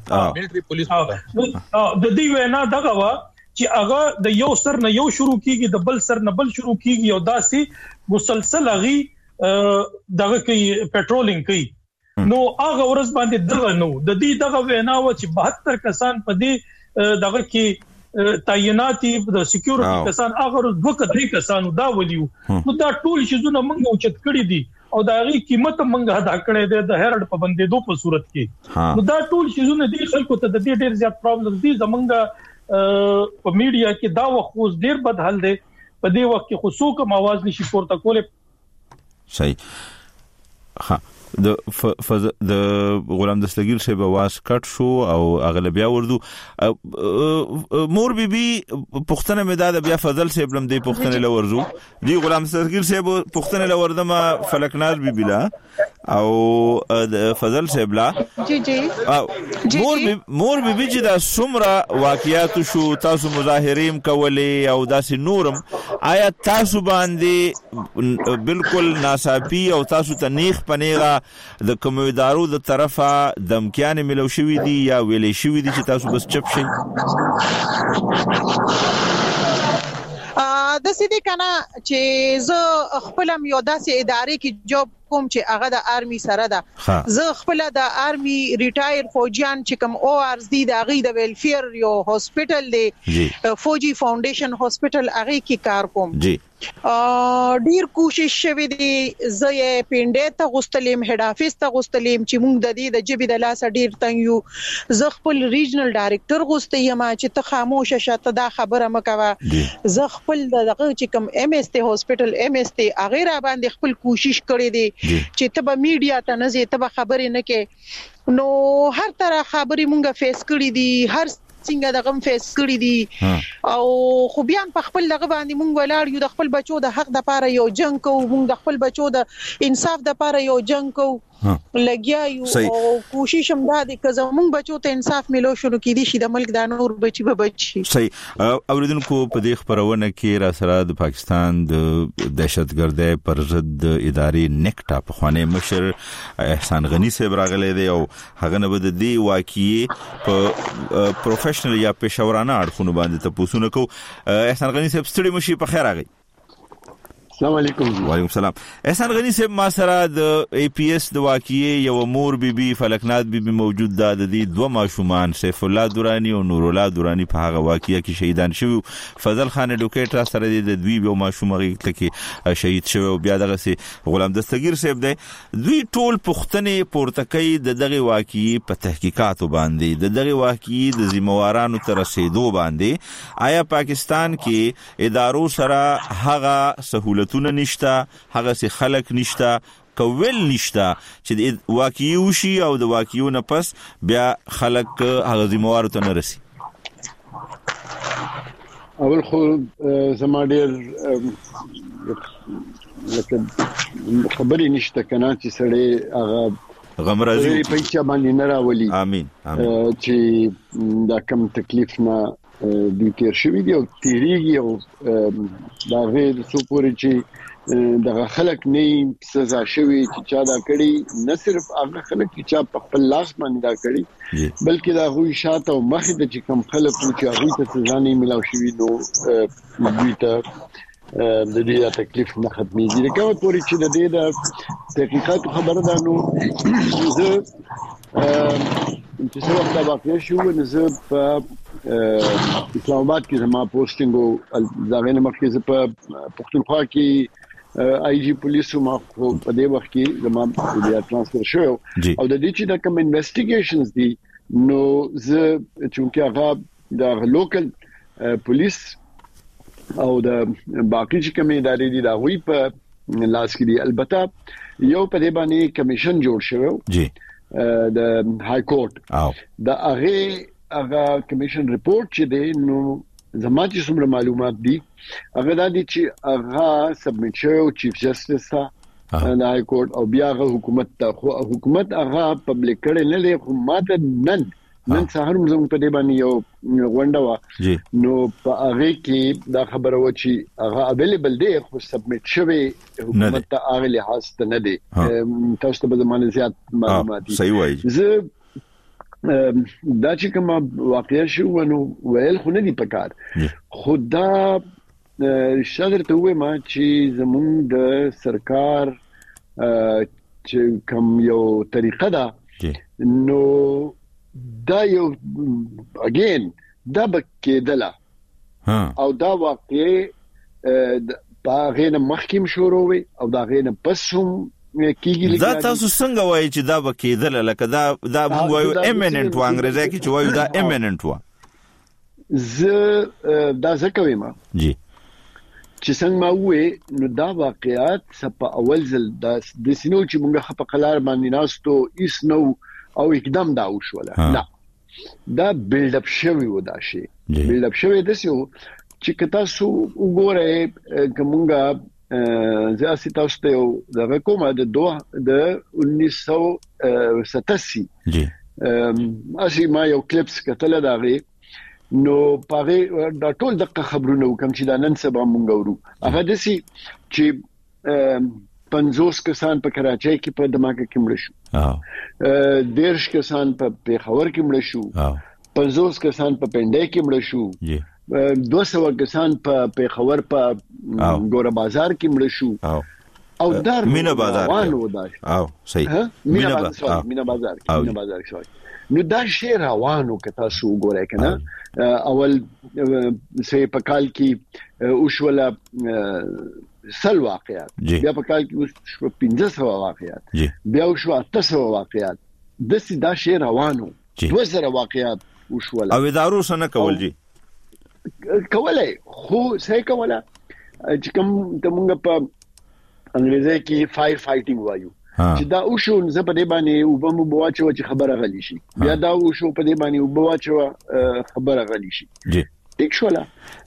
د دې وینا دغه وا چې هغه د یو سر نه یو شروع کیږي د بل سر نه بل شروع کیږي او داسې مسلسل غي دغه کې پټرولینګ کوي نو هغه ورځ باندې دغه نو د دې دغه وینا و چې 72 کسان په دې دغه کې تعیناتي د سکیورټي کسان هغه دوه کسانو دا ولیو نو دا ټول شیزونه موږ اوچت کړی دي او دا غي قیمت موږ ادا کړی دی د هرالد په بندیدو په صورت کې نو دا ټول شیزونه دي خلکو ته د دې ډیر زیات پرابلم دي زمونږ په میډیا کې دا وخت ډیر بد حل دی په دې وخت کې خو څوک आवाज نشي پورته کولای صحیح ها د غلام دستگیر صاحب आवाज کټ شو او اغلبیا وردو مور بي پښتنه مداد بیا فضل صاحب لم دی پښتنه لورزو دی غلام دستگیر صاحب پښتنه لوردما فلکناز بي بلا او فضل صاحب لا جی مور بي چې دا سمره واقعیات شو تاسو مظاهریم کولې او داسې نورم آیا تاسو باندې بالکل ناصافي او تاسو ته نیخ پنیغه د کومېدارو د طرفه دمکیان ملو شوی دي یا ویلې شوی دي چې تاسو بس چپ شئ د سیدی کنه چې زه خپلم یو داسې ادارې کې جوب کوم چې هغه د آرمي سره ده زه خپل د آرمي ریټایر فوجیان چې کوم او ارز دي د غي د ویلفیر یو هاسپټل دی فوجي فاونډیشن هاسپټل هغه کې کار کوم جی ډیر کوشش شوه دي زه یې پینډه ته غوستلم هډ افیس ته غوستلم چې موږ د دې د جبې د لاس ډیر تنګ یو زه خپل ریجنل ډایریکټر غوستې ما چې ته خاموش شته دا خبره مکوه زه خپل دغه چې کوم ام اس ته هاسپټل ام اس ته هغه را باندې خپل کوشش کړې دي چې ته به میډیا ته نه زی ته به خبرې نه کې نو هر طرح خبرې مونږه فیس کړې دي هر څنګه دغه فیس کړی دي او خو بیا په خپل دغه باندې مونږ ولاړ یو د خپل بچو د حق د لپاره یو جنگ کوو مونږ د خپل بچو د انصاف د لپاره یو جنگ کوو لګیا یو او کوشش هم دا دي چې زموږ بچو ته انصاف ملو شنو کې دي چې د ملک د نور بچي به بچي. صحیح. اوریدونکو په دې خبرونه کې را سره د پاکستان د دهشتګردۍ پر ضد ادارې نیکټا په خوانه مشر احسان غنی صاحب راغلی دی او هغه نه بده دی واقعي په پروفیشنل یا پېښورانه اړخونو باندې تاسو کو. احسان غنی صاحب ستړي مشي په خیر راغی. السلام علیکم. وعلیکم السلام. احسان غنی صاحب ما سره د ای پی ایس د واقعي یو مور بیبي فلکنات بیبي موجود ده. د دې دوه ماشومان سیف الله دورانی او نور الله دورانی په هغه واقعي کې شهیدان شوی. فضل خان اډوکیټر سره د دوی یو ماشوم غیږ کې شهید شوی او بیا دغه سي غلام دستگیر صاحب دی. دوی ټول پښتنې پورته کوي د دغه واقعي په تحقیقاتو باندې د دغه واقعي د ذمہوارانو تر رسیدو باندې. آیا پاکستان کې ادارو سره هغه سہولت تونه نشتا هغه سي خلق نشتا کوول نشتا چې واقعي وشي او د واقعيونه پس بیا خلق هغه ذمہوار ته نه رسي؟ اول خو زما ډیر لکه خبرې نشته کنه چې سړی هغه غم راځي په چا باندې نه راولي. امين امين. چې دا کم تکلیف نه د تیر شوی دی او تیریږي او دا غیر څو پورې چې دغه خلک نه سزا شوی چې چا دا کړی، نه صرف هغه خلک چې چا په خپل لاس باندې دا کړی بلکې دا غوي شاته او مخې د چې کم خلک چې هغه ته سزا نه ملو شوی نو دوی ته د دې تکلیف نه ختميږي. دا کومه پورې چې د دې د تحقیقات خبره ده نو زه چې څو وخت دا واقع شو نو زه په اسلام آباد کې زما پوسټینګ او دا غنه مخکې زه په پښتونخوا کې آی جی پولیسو ما په دې وخت کې زما بیا ترانسفر شو او د دې چې دا کوم انویسټیګیشنز دي نو زه چې هغه د لوکل پولیس او د باقي چې کومې ادارې دي دا غوي په لاس کې دي. البته یو په دې باندې کمیشن جوړ شوی جی د های کورټ دا هغه کمیشن ریپورت چې دی نو زما چې څومره معلومات دي هغه دا دي چې هغه سبمیټ شو چیف جسټس ته د های کورټ او بیا هغه حکومت ته حکومت هغه پبلک کړي نه لري خو ماته نن سهار موږ په دې باندې یو غونډه وا نو په هغه کې دا خبره و چې هغه اویلیبل دی خو سبمیټ شوی حکومت ته هغه لحاظ ته نه دی. تاسو ته به زمانه زیات معلومات دي. صحیح وایي. زه دا چې کوم واقعیا شو نو ویل خو نه دی پکار خدا شادر ته وې ما چې زموږ د سرکار چې کوم یو طریقه ده نو دا یو اگین دا بکیدله او دا واقع په غینه محکم شروع وي او دا غینه پسوم کیږي. دا تاسو څنګه وایي چې دا بکیدله لکه دا موږ وایو ایمیننت و انګریزي کې چې وایو دا ایمیننت و زه دا ځکه وایم جی چې څنګه ما وې نو دا واقعیات سپه اول ځل د سينو چې موږ په قلار باندې ناستو ایس نو او اقدام دا وشوله نه دا بیلډ اپ شوی و دا شی بیلډ اپ شوی د سیو چې کتا سو وګوره کومه زاسي تاسو ته دا کومه د 1987 جی اسی ما یو کلیپس کتل دا غي نو پاره دا ټول دغه خبرونه کوم چې دا نن سبا مونږ ورو هغه د سي چې 50 کسان په کراچۍ کې په دماغه کې مړ شو 10 کسان په پیښور کې مړ شو 50 کسان په پنډای کې مړ شو 200 کسان په پیښور په ګور بازار کې مړ شو او در مینا بازار او صحیح مینا بازار شوی نو دا شی روانو کتا سو ګورای کنه اول سه په کال کې اوشوله سل واقعات بیا په کال کې 1500 واقعات بیا شو 800 واقعات د سیدا شی روانو 2000 واقعات وشول او ادارو سره کول جی کولای خو سې کوله چې کوم ته مونږ په انګریزي کې فایر فایټینګ وایو چې دا وشو زه په دې باندې وبم بواچو چې خبره غلی شي بیا دا وشو په دې باندې وبواچو خبره غلی شي جی ټیک شولا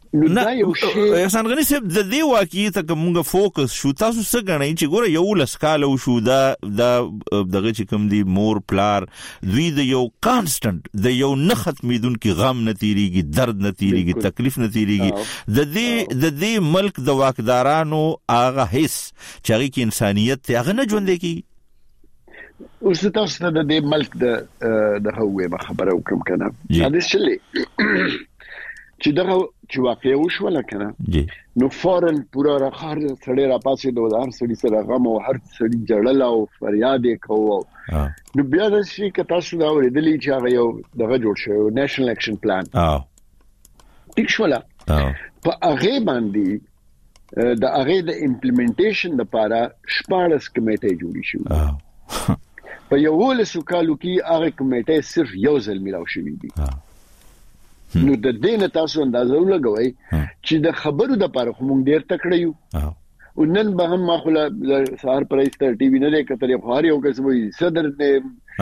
احسان غنی صاحب د دې واقعي ته کومه فوکس شو تاسو څه غنئ چې ګوره یو لسکاله شو دا دغه چې کوم دی مور پلار دوی د یو کانستنت د یو نه ختمیدونکو غم نتیریږي درد نتیریږي تکلیف نتیریږي د دې ملک د واکدارانو هغه حس چې هغه کې انسانيت ته هغه نه ژوند کی اوس تاسو ته د دې ملک د هوې خبره وکم کنه دا شلې چې دغه چې واقع وشول کنه نو فورن پورا راخار سړی را پاسې د هر سړي سره غم او هر سړي جړل او فریاد کوو نو بیا د شي کتا شو دا ورېدلې چې هغه یو دغه جوړ شو نېشنل اکشن پلان ټیک شو لا په هغه باندې د هغه د امپلیمنټیشن لپاره 14 کمیټې جوړې شو په یو ولسو کالو کې هغه کمیټې صرف یو ځل ملاو شوې دي نو د دې نه تاسو اندازه ولګوي چې د خبرو د لپاره موږ ډیر تکړه یو او نن به هم ماخله سهار پرایس ته ټي وی نه لکه خاري او کسبوي صدر نے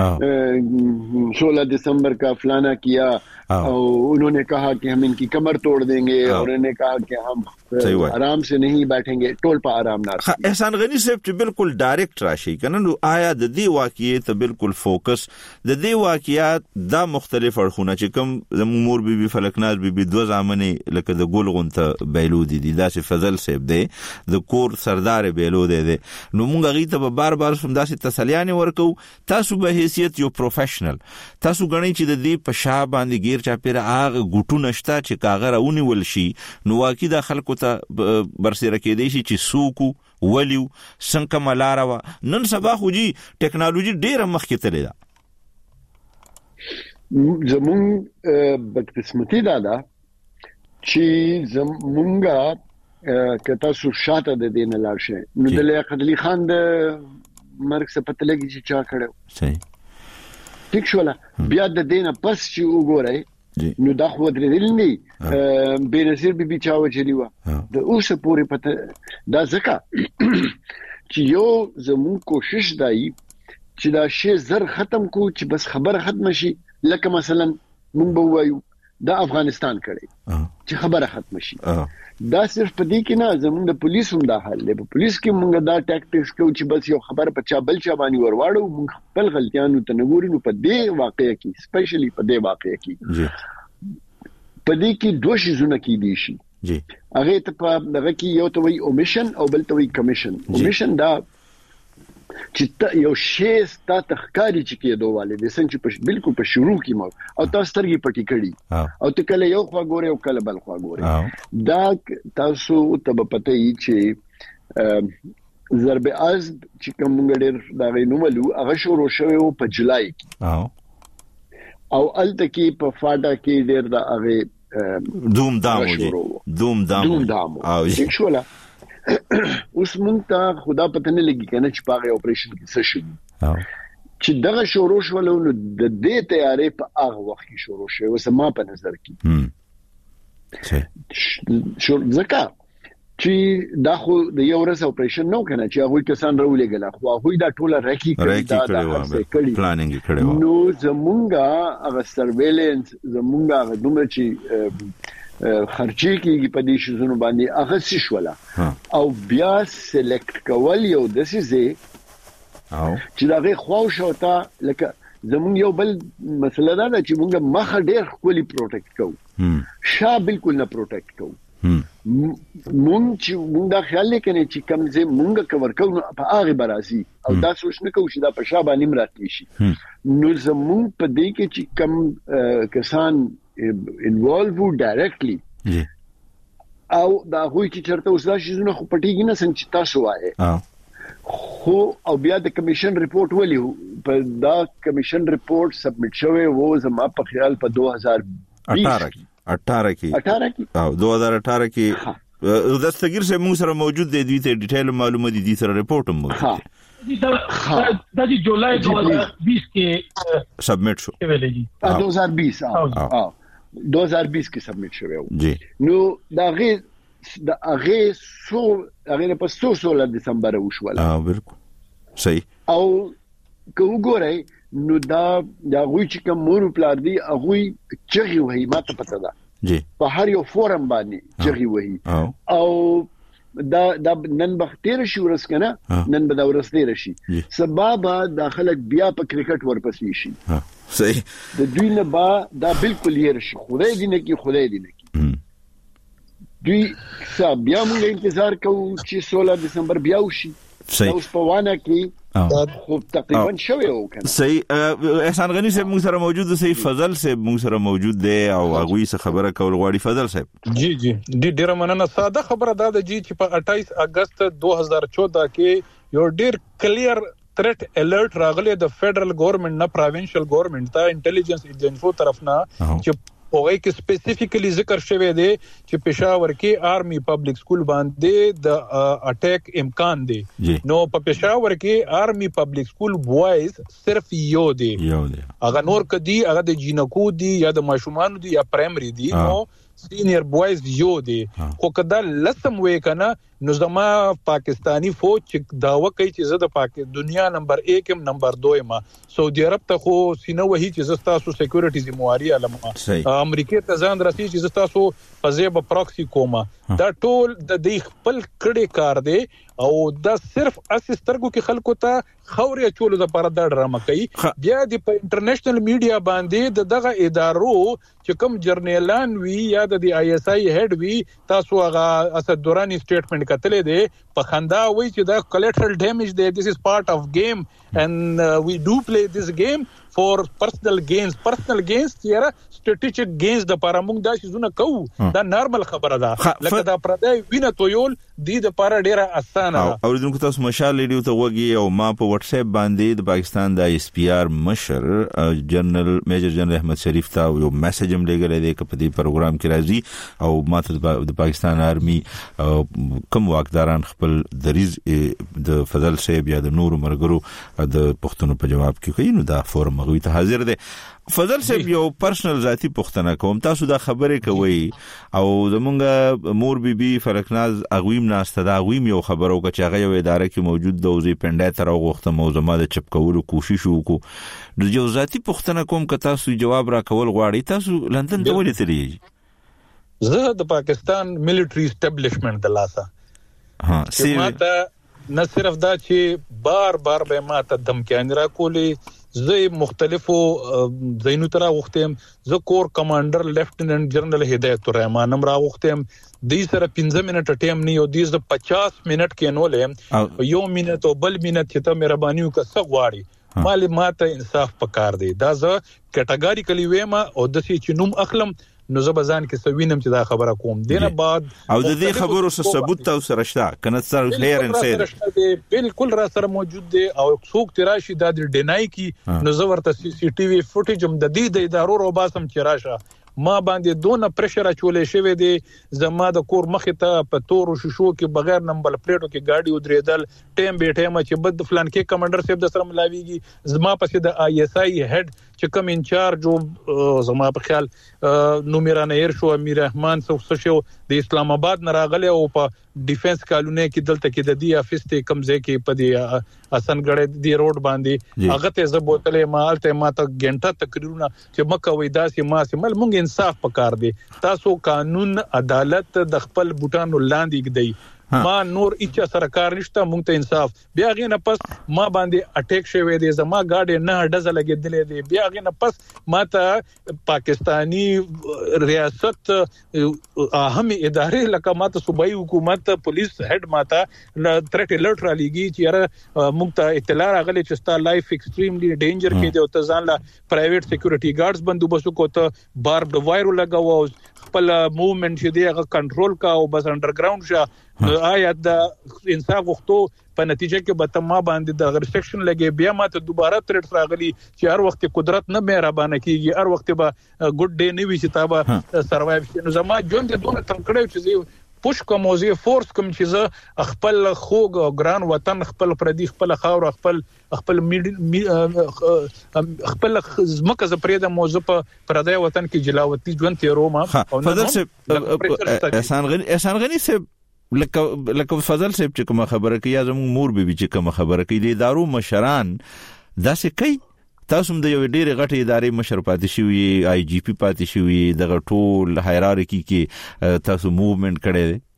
16 दिसंबर का फलाना किया और उन्होंने कहा कि हम इनकी कमर तोड़ देंगे और उन्होंने कहा कि हम आराम से नहीं बैठेंगे टोल पर आराम ना احسان غنی صاحب چې بالکل ډایرکټ راشي کنه نو آیا د دې واقعي ته بالکل فوکس د دې واقعیات دا مختلف اړخونه چې کوم مور بيبي فلکناز بيبي دوه ځامنې لکه د ګول غونته بیلودي دي دا چې فضل صاحب دی د کور سردار بیلود دی نو موږ غي ته بار بار سم داسې تسلیانه ورکو تاسو به حیثیت یو پروفیشنل تاسو غنئ چې د دې په شا باندې غیر چا پیر هغه ګټو نشتا چې کاغره ونی ول شي نو واقعي د خلکو ته برسره کېدې شي چې سوکو ولیو څنګه ملاروا نن سبا خو جی ټیکنالوژي ډیره مخکې تللی ده زمونږ بدقسمتي دا چې زمونږه کته سو شاته د دین لاړ شي نو د لیاقت علي خان د مرګ څخه پته لګی چې چا کړو صحیح ټیک شو بیا د دینه پس چې وګورئ نو دا خو درېدل نه بنظیر بيبي چا وچلی و د اوسه پوری پته دا ځکه چې یو زمون کوشش دای چې دا شی زر ختم کو چې بس خبره ختم شي لکه مثلا مونږ به وایو دا افغانستان کړي چې خبره ختم شي دا صرف پدې کې نه زمون د پولیسو دا حل دی په پولیس کې مونږ دا ټاکټکس کوو چې بس یو خبر په چا بل چا باندې ورواړو مونږ خپل غلطیانو ته نګورو نو په دې واقعي کې سپیشلی په دې واقعي کې پدې کې دوه شیزونه کې دي شي جی هغه ته په دغه کې یو ته وی اومیشن او بل ته وی کمیشن اومیشن دا چې یو شی ست تخکاری چې کېدو والے د څنګه په بالکل په شروع کې مو او تاسو سترګې پټی کړي او ته کله یو خوا ګوري او کله بل خوا ګوري دا تاسو ته پته یي چې ضرب از چې کوم ډېر دا غینوملو هغه شروع شوی په جولای کې او الته کې په فاډا کې ډېر دا هغه دوم دامو او شولا اوس مونږ ته خدا پته نه لګي کنه چې پاغه اپریشن کې څه شي چې دغه شروع شول نو د دې تیارې په هغه وخت کې شروع شوه وسما په نظر کې شو ځکه چې دا خو د یو ورځ اپریشن نو کنه چې هغه کسان راولېګل خو هغه دا ټوله رکی کړی پلانینګ کړی نو زمونږه هغه سرویلنس زمونږه هغه دومره چې خرچي کیږي په دې شزونو باندې هغه څه شولا او بیا سلیکټ کول یو د سيزه او چې دا غي خوښ وتا لکه زمون یو بل مسله دا چې موږ مخ ډېر خولي پروټیکټ کوو شا بالکل نه پروټیکټ کوو مونږ دا خیال نه کوي چې کوم ځای مونږ کور کوو په هغه براسي او دا سوچ نه کوو چې دا په شا باندې مراتلی شي نو زمون په دې کې چې کوم کسان involved directly او دا هوی چې چرته اوس دا شیزونه خو پټیږي نه څنګه چې تاسو وایي خو او بیا د کمیشن ریپورت ولیو په دا کمیشن ریپورت سبمټ شوی وو زما په خیال په 2018 کې او 2018 کې دستګیر سے موږ سره موجود دی دوی ته ډیټیل معلومات دي سره ریپورت هم موجود دا چې جولای 2020 کې سبمټ شو 2020 کې سبمټ شوی جی نو دا غي د هغه سو هغه په 16 دسمبر وشول بالکل صحیح او کو ګورئ نو دا غوي چې کوم مور پلار دی هغه چغي وای ماته پته ده جی په هر یو فورم باندې چغي وهي او دا نن بختیر شي ورس کنه نن به دا ورس تیر شي سبب دا خلک بیا په کرکټ ورپسې شي صحیح د دوی نه با دا بالکل یې شي خدای دې نه کی دوی بیا موږ انتظار کوو چې 16 دسمبر بیا وشي اوس په وانه کې خو تقریبا شوی وکړه صحیح احسان غنی صاحب موږ سره موجود دی صحیح فضل صاحب موږ سره موجود دی او هغه څه خبره کول غواړي فضل صاحب جی ډیره مننه ساده خبره دا ده جی چې په 28 اگست 2014 کې یو ډیر کلیر threat alert راغلی د فدرل گورنمنت نه پروینشل گورنمنت ته انټيليجنس ایجنسو طرف نه چې اوغه کې سپیسیفیکلی ذکر شوی دی چې پېښور کې آرمي پبلک سکول باندې د اٹیک امکان دی نو په پېښور کې آرمي پبلک سکول بوایز صرف یو دی هغه نور کدي هغه د جینکو دی یا د ماشومان دی یا پرایمري دی نو سینیئر بوایز یو دی خو کدا لسم وې کنه نو زما پاکستانی فوج چې داوا کوي چې زه د دنیا نمبر 1 ام نمبر 2 ما سعودي عرب ته خو سینه وਹੀ چې زستا سو سکیورټي ذمہواری علما امریکا ته ځان راسي چې زستا سو فزيب پروکسي کوما دا ټول د دې خپل کړي کار دی او دا صرف اسسترګو کې خلکو ته خوري چولو د پر د ډرامه کوي بیا د انټرنیشنل میډیا باندې دغه ادارو چې کوم جرنیلان وی یا د آی اس آی هډ وی تاسو هغه اسد دورانی سټیټمنټ کتلې دي په خندا وی چې دا collateral damage دی this is part of game and we do play this game for personal gains تیرا strategic gains د پاره موږ دا شزونه کوو دا نارمل خبره ده لکه دا پردای وینه تویول دی د پاره ډیره اسانه ده او دغه تاسو مشال لیډیو ته وګي او ما په واتس اپ باندې د پاکستان د اس پی آر مشر جنرال میجر جنرال احمد شریف ته یو میسج هم لګل دی چې په دې پروګرام کې راځي او ما ته د پاکستان آرمي کوم واکداران خپل دریز د فضل صاحب یا د نور مرګرو د پښتنو په جواب کې کوي نو دا فورم غوي ته حاضر دي فضل صاحب یو پرسنل ذاتی پښتنه کوم تاسو دا خبره کوي او زمونږ مور بي فرقناز اغویم ناسته دا اغویم یو خبرو چې هغه یو اداره کې موجود د وزي پنده تر وخت موضوع د چپ کولو کوشش وکړو د یو ذاتی پښتنه کوم که تاسو جواب را کول غواړئ تاسو لندن ته ولې تللی زه د پاکستان ملټری اسټابلیشمنت د لاسه سی ماته نه صرف دا چې بار به ماته دمکیان را کولې زه مختلفو زینو ترا وختم زه کور کمانډر لیفټیننټ جنرال هدایت الرحمن را وختم د سره 15 منټ ټیم نه یو د 50 منټ کې نو لې یو منټ او بل منټ چې ته مهرباني وکړه غواړي مال ماته انصاف پکار دی دا زه کټګوریکلی وېما او د سې چنوم اخلم نو زبزان کې سوینم چې دا خبره کوم دینه بعد او د دې خبرو څه ثبوت تاسو سره شته کنه سره هیر ان سیر بالکل را سره موجود دی او څوک تراشي دا د ډینای کی نو زه ورته سی سی ټي وي فوټیج هم د دې د ادارو رو باسم چې راشه ما باندې دونه پرشر چولې شوی دی زما د کور مخ ته په تور شیشو کې بغیر نمبر پلیټو کې گاډي ودرېدل ټیم به ټیم چې بد فلان کې کمانډر صاحب د سره ملاويږي زما پسې د آی اس آی هډ چې کوم انچارج او زما په خیال نو میرانه ایر شو امیر رحمان څو شو د اسلام آباد نه راغلی او په ډیفنس کالونه کې دلته کې د دې افیس ته کمزې کې په دې اسنګړې دی روډ باندې هغه ته زبوتلې مالته ماته ګنټه تقریرونه چې مکه وې داسې ما سیمل مونږ انصاف پکار دی تاسو قانون عدالت د خپل بوټانو لاندې کېدی ما نور اچا سرکار نشته مونږ ته انصاف بیا غي نه پس ما باندې اٹیک شوی دی زما گاډي نه ډز لګیدلې دی بیا غي نه پس ما ته پاکستانی ریاست اهم ادارې لکه ما ته صوبایي حکومت پولیس هډ ما ته تھریټ الرټ را لګي چې مونږ ته اطلاع راغلی چې ستا لایف ایکستریملی ډینجر کې دی او ته ځان لا پرایویټ سکیورټي ګارډز بندوبست کوته بارب وایرو لګاو خپل موومنت چې دی هغه کنټرول کا او بس انډرګراوند شه آیا د انصاف غوښتو په نتیجه کې به تما باندې د ریسټریکشن لګي بیا ماته دوباره تھریټ راغلي چې هر وخت قدرت نه مهربانه کیږي هر وخت به ګډ ډے نه وي چې تابه سروایو نو زما جون د دوه تنکړیو چې پوش کوموزي فورس کوم چې خپل خوګ او ګران وطن خپل پردي خپل خاور خپل زمکه زپرې د موضوع په پردي وطن کې جلاوطي ژوند تیروما او احسان غنی سے لکه فضل صاحب چې کوم خبره کوي زموږ مور به چې کوم خبره کوي د ادارو مشران داسې کوي تاسو هم د یو ډېر غټې ادارې مشر پاتې شوی آی جی پی پاتې شوی دغه ټول هایرارکی کې تاسو موومنت کړی دی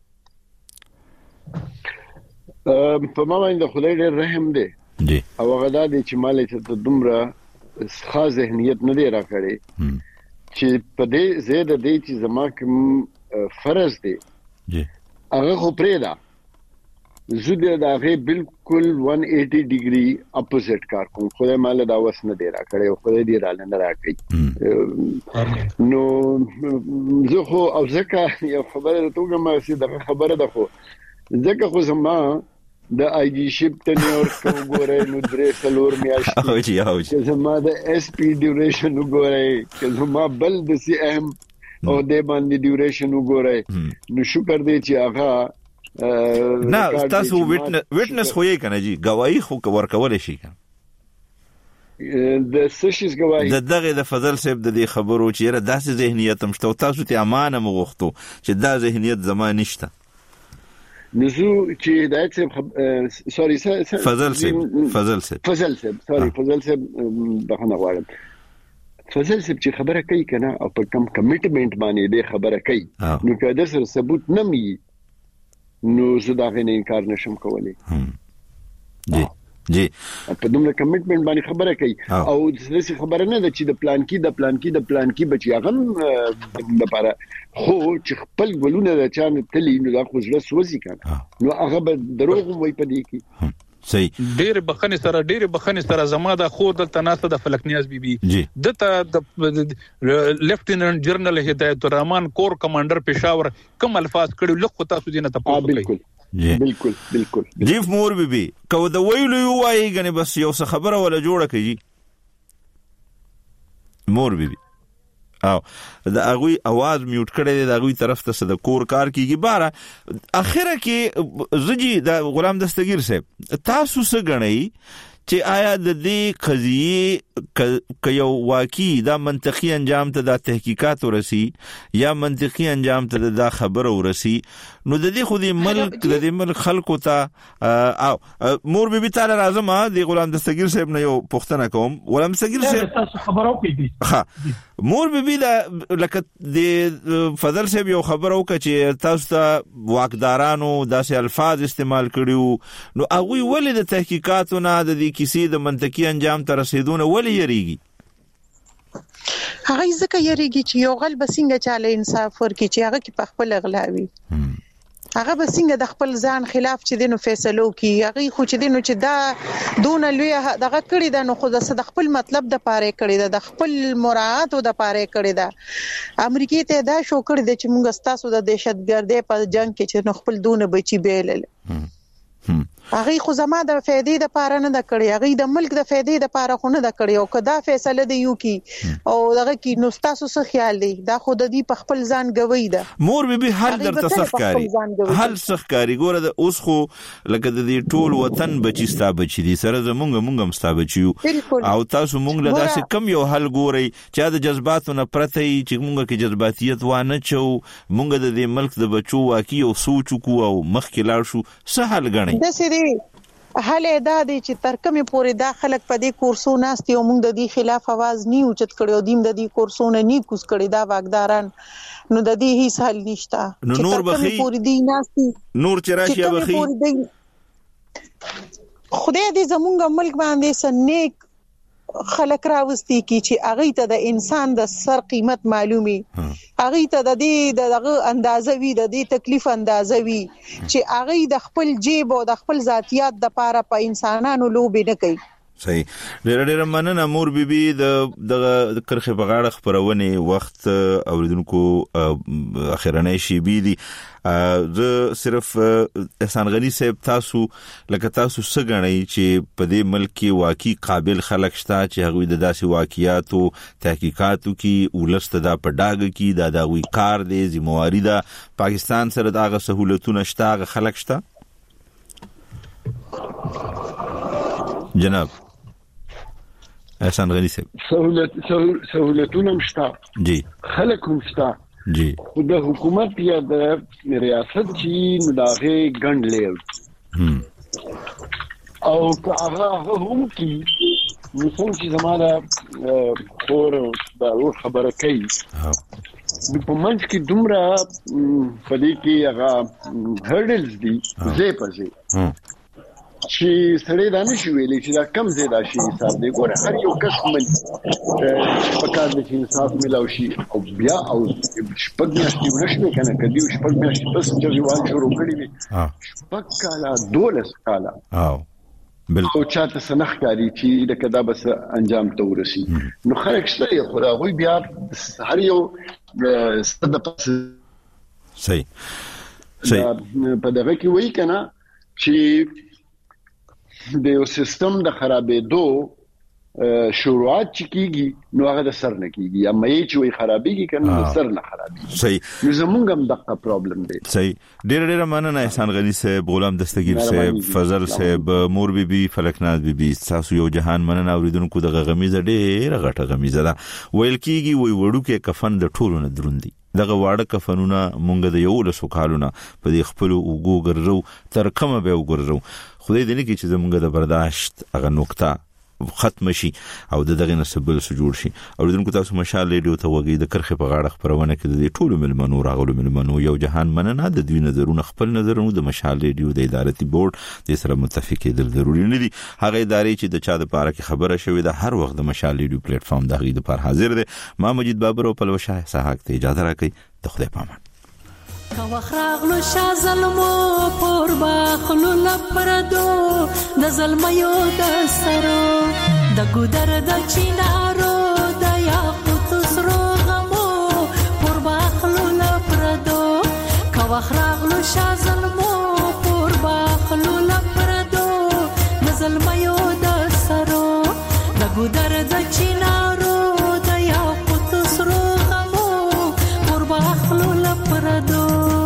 په ما باندې خدای ډېر رحم دی جی او هغه دا دی چې مالې ته دومره خاص ذهنیت نه دی راکړی چې په دې زیاده دی چې زما کوم فرض دی جی هغه خو پرېدا زه دا غي بالکل 180 ډیګري اپوزیټ کار کوم خدای مال دا وس نه دی راکړی او خدای دې را نه راکړي نو زه خو او ځکه یو خبره ته کومه چې دا خبره ده خو ځکه خو زما د آی جی شپ تنور کو ګورې نو درې څلور میاشتې چې زما د اس پی ډیوریشن وګورې چې زما بل د سی ام او د باندې ډیوریشن وګورې نو شکر دې چې هغه نه تاسو وټنس خوې کنه جی گواہی خو ورکول شي کنه د سشیز گواہی دغه د فضل صاحب د دې خبرو چې را داسې ذهنیت هم شته تاسو ته امانه مغوښتو چې دا ذهنیت زما نشته نزو چې هدایت صاحب سوري فضل صاحب سوري فضل صاحب دغه نه غواړم فضل صاحب چې خبره کوي کنه او په کم کمټمنټ باندې دې خبره کوي نو که د سر ثبوت نه می نو زه دا غنه انکار نشم کولای جی په دومره کمټمنټ باندې خبره کوي او دغه خبره نه ده چې د پلان کې بچي هغه لپاره خو چې خپل ګلونه د چانه تلی نو دا خو زړه سوځي کنه نو هغه به دروغ وای پدې کې صحیح ډېر بخنه سره زما د خور د تناسه د فلک نیاز بیبي دته د لیفټیننټ جنرال هدایت الرحمن کور کمانډر پېښور کوم الفاظ کړي لکه تاسو دینه تاسو بالکل جیف مور بیبي کو د ویلو وایي غني بس یو څه خبره ولا جوړه کوي مور بیبي او د اغوی आवाज میوټ کړي د اغوی طرف ته د کور کار کیږي بارا اخره کې زجی د غلام دستگیر صاحب تاسو څه غنئ چې آیا د دې قضیه ک یو واقعي دا منطقي انجام ته د تحقیقات ورسی یا منطقي انجام ته د خبره ورسی نو د دې خو د ملک خلکو ته او مور بیبي تعالی راځم د غلام دستگیر صاحب نه یو پوښتنه کوم غلام دستگیر صاحب تاسو خبرو کوي ها مور بیبي دا لکه د فضل صاحب یو خبر او چې تاسو ته واقدارانو داسې الفاظ استعمال کړیو نو هغه ولې د تحقیقاتونه د دې کیسې د منطقي انجام ته رسیدونه ولې یریږي هغه ځکه یریږي چې یو غل بسنګ چاله انصاف ورکړي چې هغه کې په خپل اغلاوي هغه بسنګ د خپل ځان خلاف چې دینو فیصلو کوي هغه خو چې دینو چې دا دون لوی دغه کړی دا نو خو د خپل مطلب د پاره کړی دا د خپل مراعات د پاره کړی دا امریکای ته دا شو کړی چې موږ ستاسو د دهشتګردۍ په جنگ کې چې نو خپل دون بچي بیلل هغه خو زما د فائدې د پاره نه د کړی هغه د ملک د فائدې د پاره خو نه د کړی او کدا فیصله دی یو کی او دغه کی نو تاسو څه خیال دی دا خو د دې په خپل ځان غوي ده مور بیبي حل درته سخکاری حل سخکاری ګوره د اوس خو لکه د دې ټول وطن بچی ستا بچی دي سره زمونږ هم ستا بچیو او تاسو مونږ له داسې کم یو حل ګوري چې د جذباتو نه پرته چې مونږ کې جذباتیت وانه چو مونږ د دې ملک د بچو واقعي او سوچ کو او مخ کې لاړ شو سهل غني حل دا دی چې ترکمه پورې دا خلک په دې کورسو ناستي او موږ د دې خلاف आवाज نه اوچت کړو دیم د دې کورسونه نه کوس کړی دا واقداران نو د دې هیڅ حل نشته نور بخي پورې دی ناستي نور چراشي بخي خدای دې زمونږ ملک باندې سنیک خلک راوستي کی چې اغه ته د انسان د سر قیمت معلومي اغه ته د دې دغه اندازه وی د دې تکلیف اندازه وی چې اغه د خپل جیب او د خپل ذاتيات د پاره په انسانانو لوبې نه کوي صحیح ډېر مننه مور بیبي د کرخه بغاړه خبرونه وخت اوریدونکو اخرنۍ شی بي دي زه صرف احسان غنی صاحب تاسو لکه تاسو سګنئ چې په دې ملک کې واقعي قابل خلک شته چې هغه د داسې واقعیاتو تحقیقاتو کې ولست دا پډاګ کې دا وی کار دی ذمہواری دا پاکستان سره داغه سہولتونه شته هغه خلک شته جناب احسان غنی صاحب سہولتونه مشته جی خلک هم شته جی خود حکومت یا د ریاست چې مداغه ګڼ لیو او هغه هم کی څنګه چې زماده خور دا خبره کوي په منځ کې دومره پدې کې هغه هرډلز دي زه پځي چې سړی دا نشي ویلي چې دا کم زیاده شي حساب دی ګوره هر یو کس من پکار دي چې انصاف ملاوي شي او بیا او شپږ میاشتې ورشي کنه کدی شپږ میاشتې بس چې ژوند شروع کړی وي شپږ کاله 12 کاله او چاته سنخ کاری چې د کدا بس انجام ته ورسي نو خلک شته خو هغه بیا هر یو ستد پس صحیح په دغه کې وایي کنه چې د یو سیستم د خرابېدو شروعات چې کیږي نو هغه د سر نه کیږي اما یې چې وي خرابېږي کنه د سر نه خرابېږي صحیح نو زمونږ هم دغه پرابلم دی صحیح ډېر مننه احسان غنی صاحب غلام دستگیر صاحب فضل صاحب مور بیبي فلکناز بیبي تاسو یو جهان مننه اوریدونکو دغه غمیزه ډېر غټه غمیزه ده ویل کیږي وي وړو کې کفن د ټولو نه دروندي دغه واړه کفنونه مونږ د یو له سوکالونه په دې خپل وګو ګرځو تر کومه به وګرځو خدای دې نه کې چې زمونږ د برداشت هغه نقطه ختم شي او دغه نسبل سره جوړ شي اوریدونکو تاسو مشال ریډیو ته وګورئ د کرخه په غاړه خبرونه کې د ټولو ملمنو راغلو ملمنو یو جهان مننه د دوی نظرونه خپل نظرونه د مشال ریډیو د ادارتي بورډ د سره متفق کېدل ضروری نه دي هغه ادارې چې د چا د پاره کې خبره شوې ده هر وخت د مشال ریډیو پلیټ فارم د غي د پر حاضر ده ما مجید بابر او پلو شاه سحاق ته اجازه راکړي د خدای پامان کا وخراغلو شا ظلمو پر باخلو لپردو د ظلميو د سرو د ګودر د چینارو د یاقوت سرو غمو پر باخلو لپردو کا وخراغلو شا ظلمو پر باخلو لپردو د ظلميو د سرو د ګودر د چینارو د یاقوت سرو غمو پر باخلو لپردو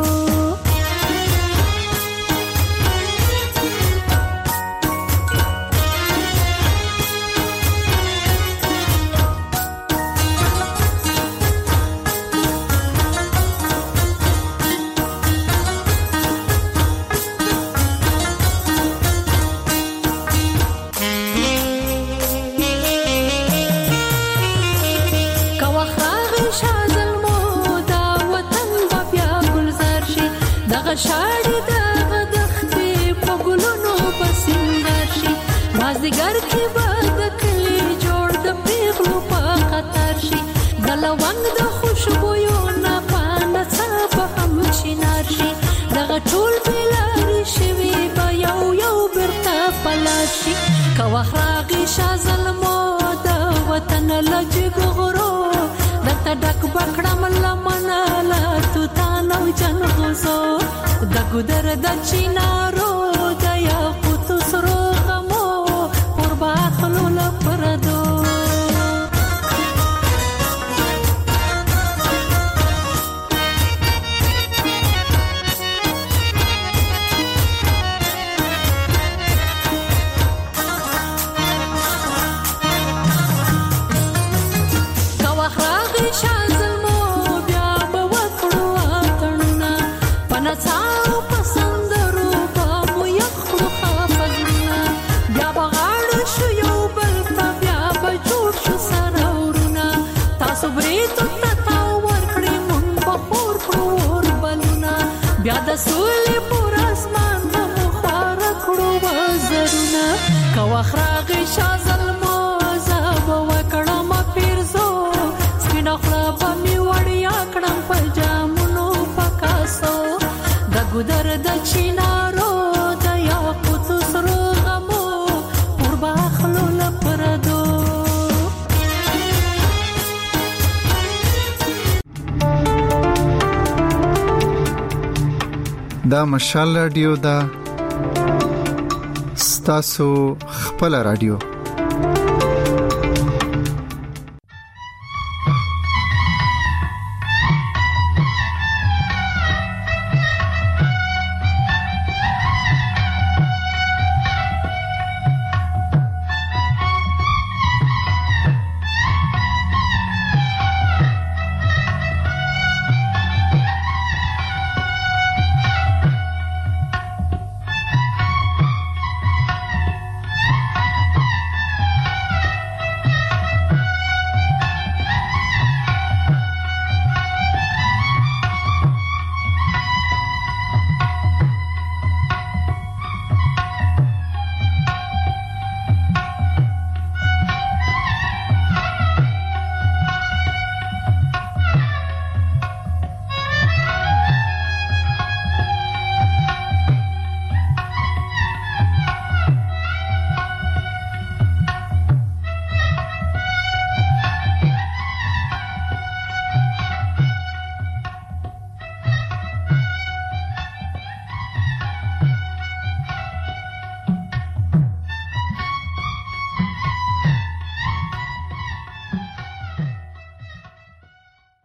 شاړې د غدختې په ګلونو پسندر شي مازدیګر کې به د کلي جوړ د پیغلو په قطار شي د لونګ د خوشبویو نه پانه څه به هم شینار شي دغه ټول بلارې شوي به یو یو بیرته پلار شي که وخت راغی شا ظلمو د وطن له جګو غرو درته ډک به کړم لمنه له توتان او جنغوزو د ګودر د چینارو د یاقوت سرو غمو پر باخلو لپردو بیا د سولې پر اسمان مو خوار کړو وزرونه کا وخراغ شا ظلمو زاب وکړم پیرزو سپینا خراب می وړیا کړم په جامونو پکاسو د ګودر د چینارو د یاقوت سرو غمو پر باخلو لپردو دا مشال رادیو دا ستاسو خپل رادیو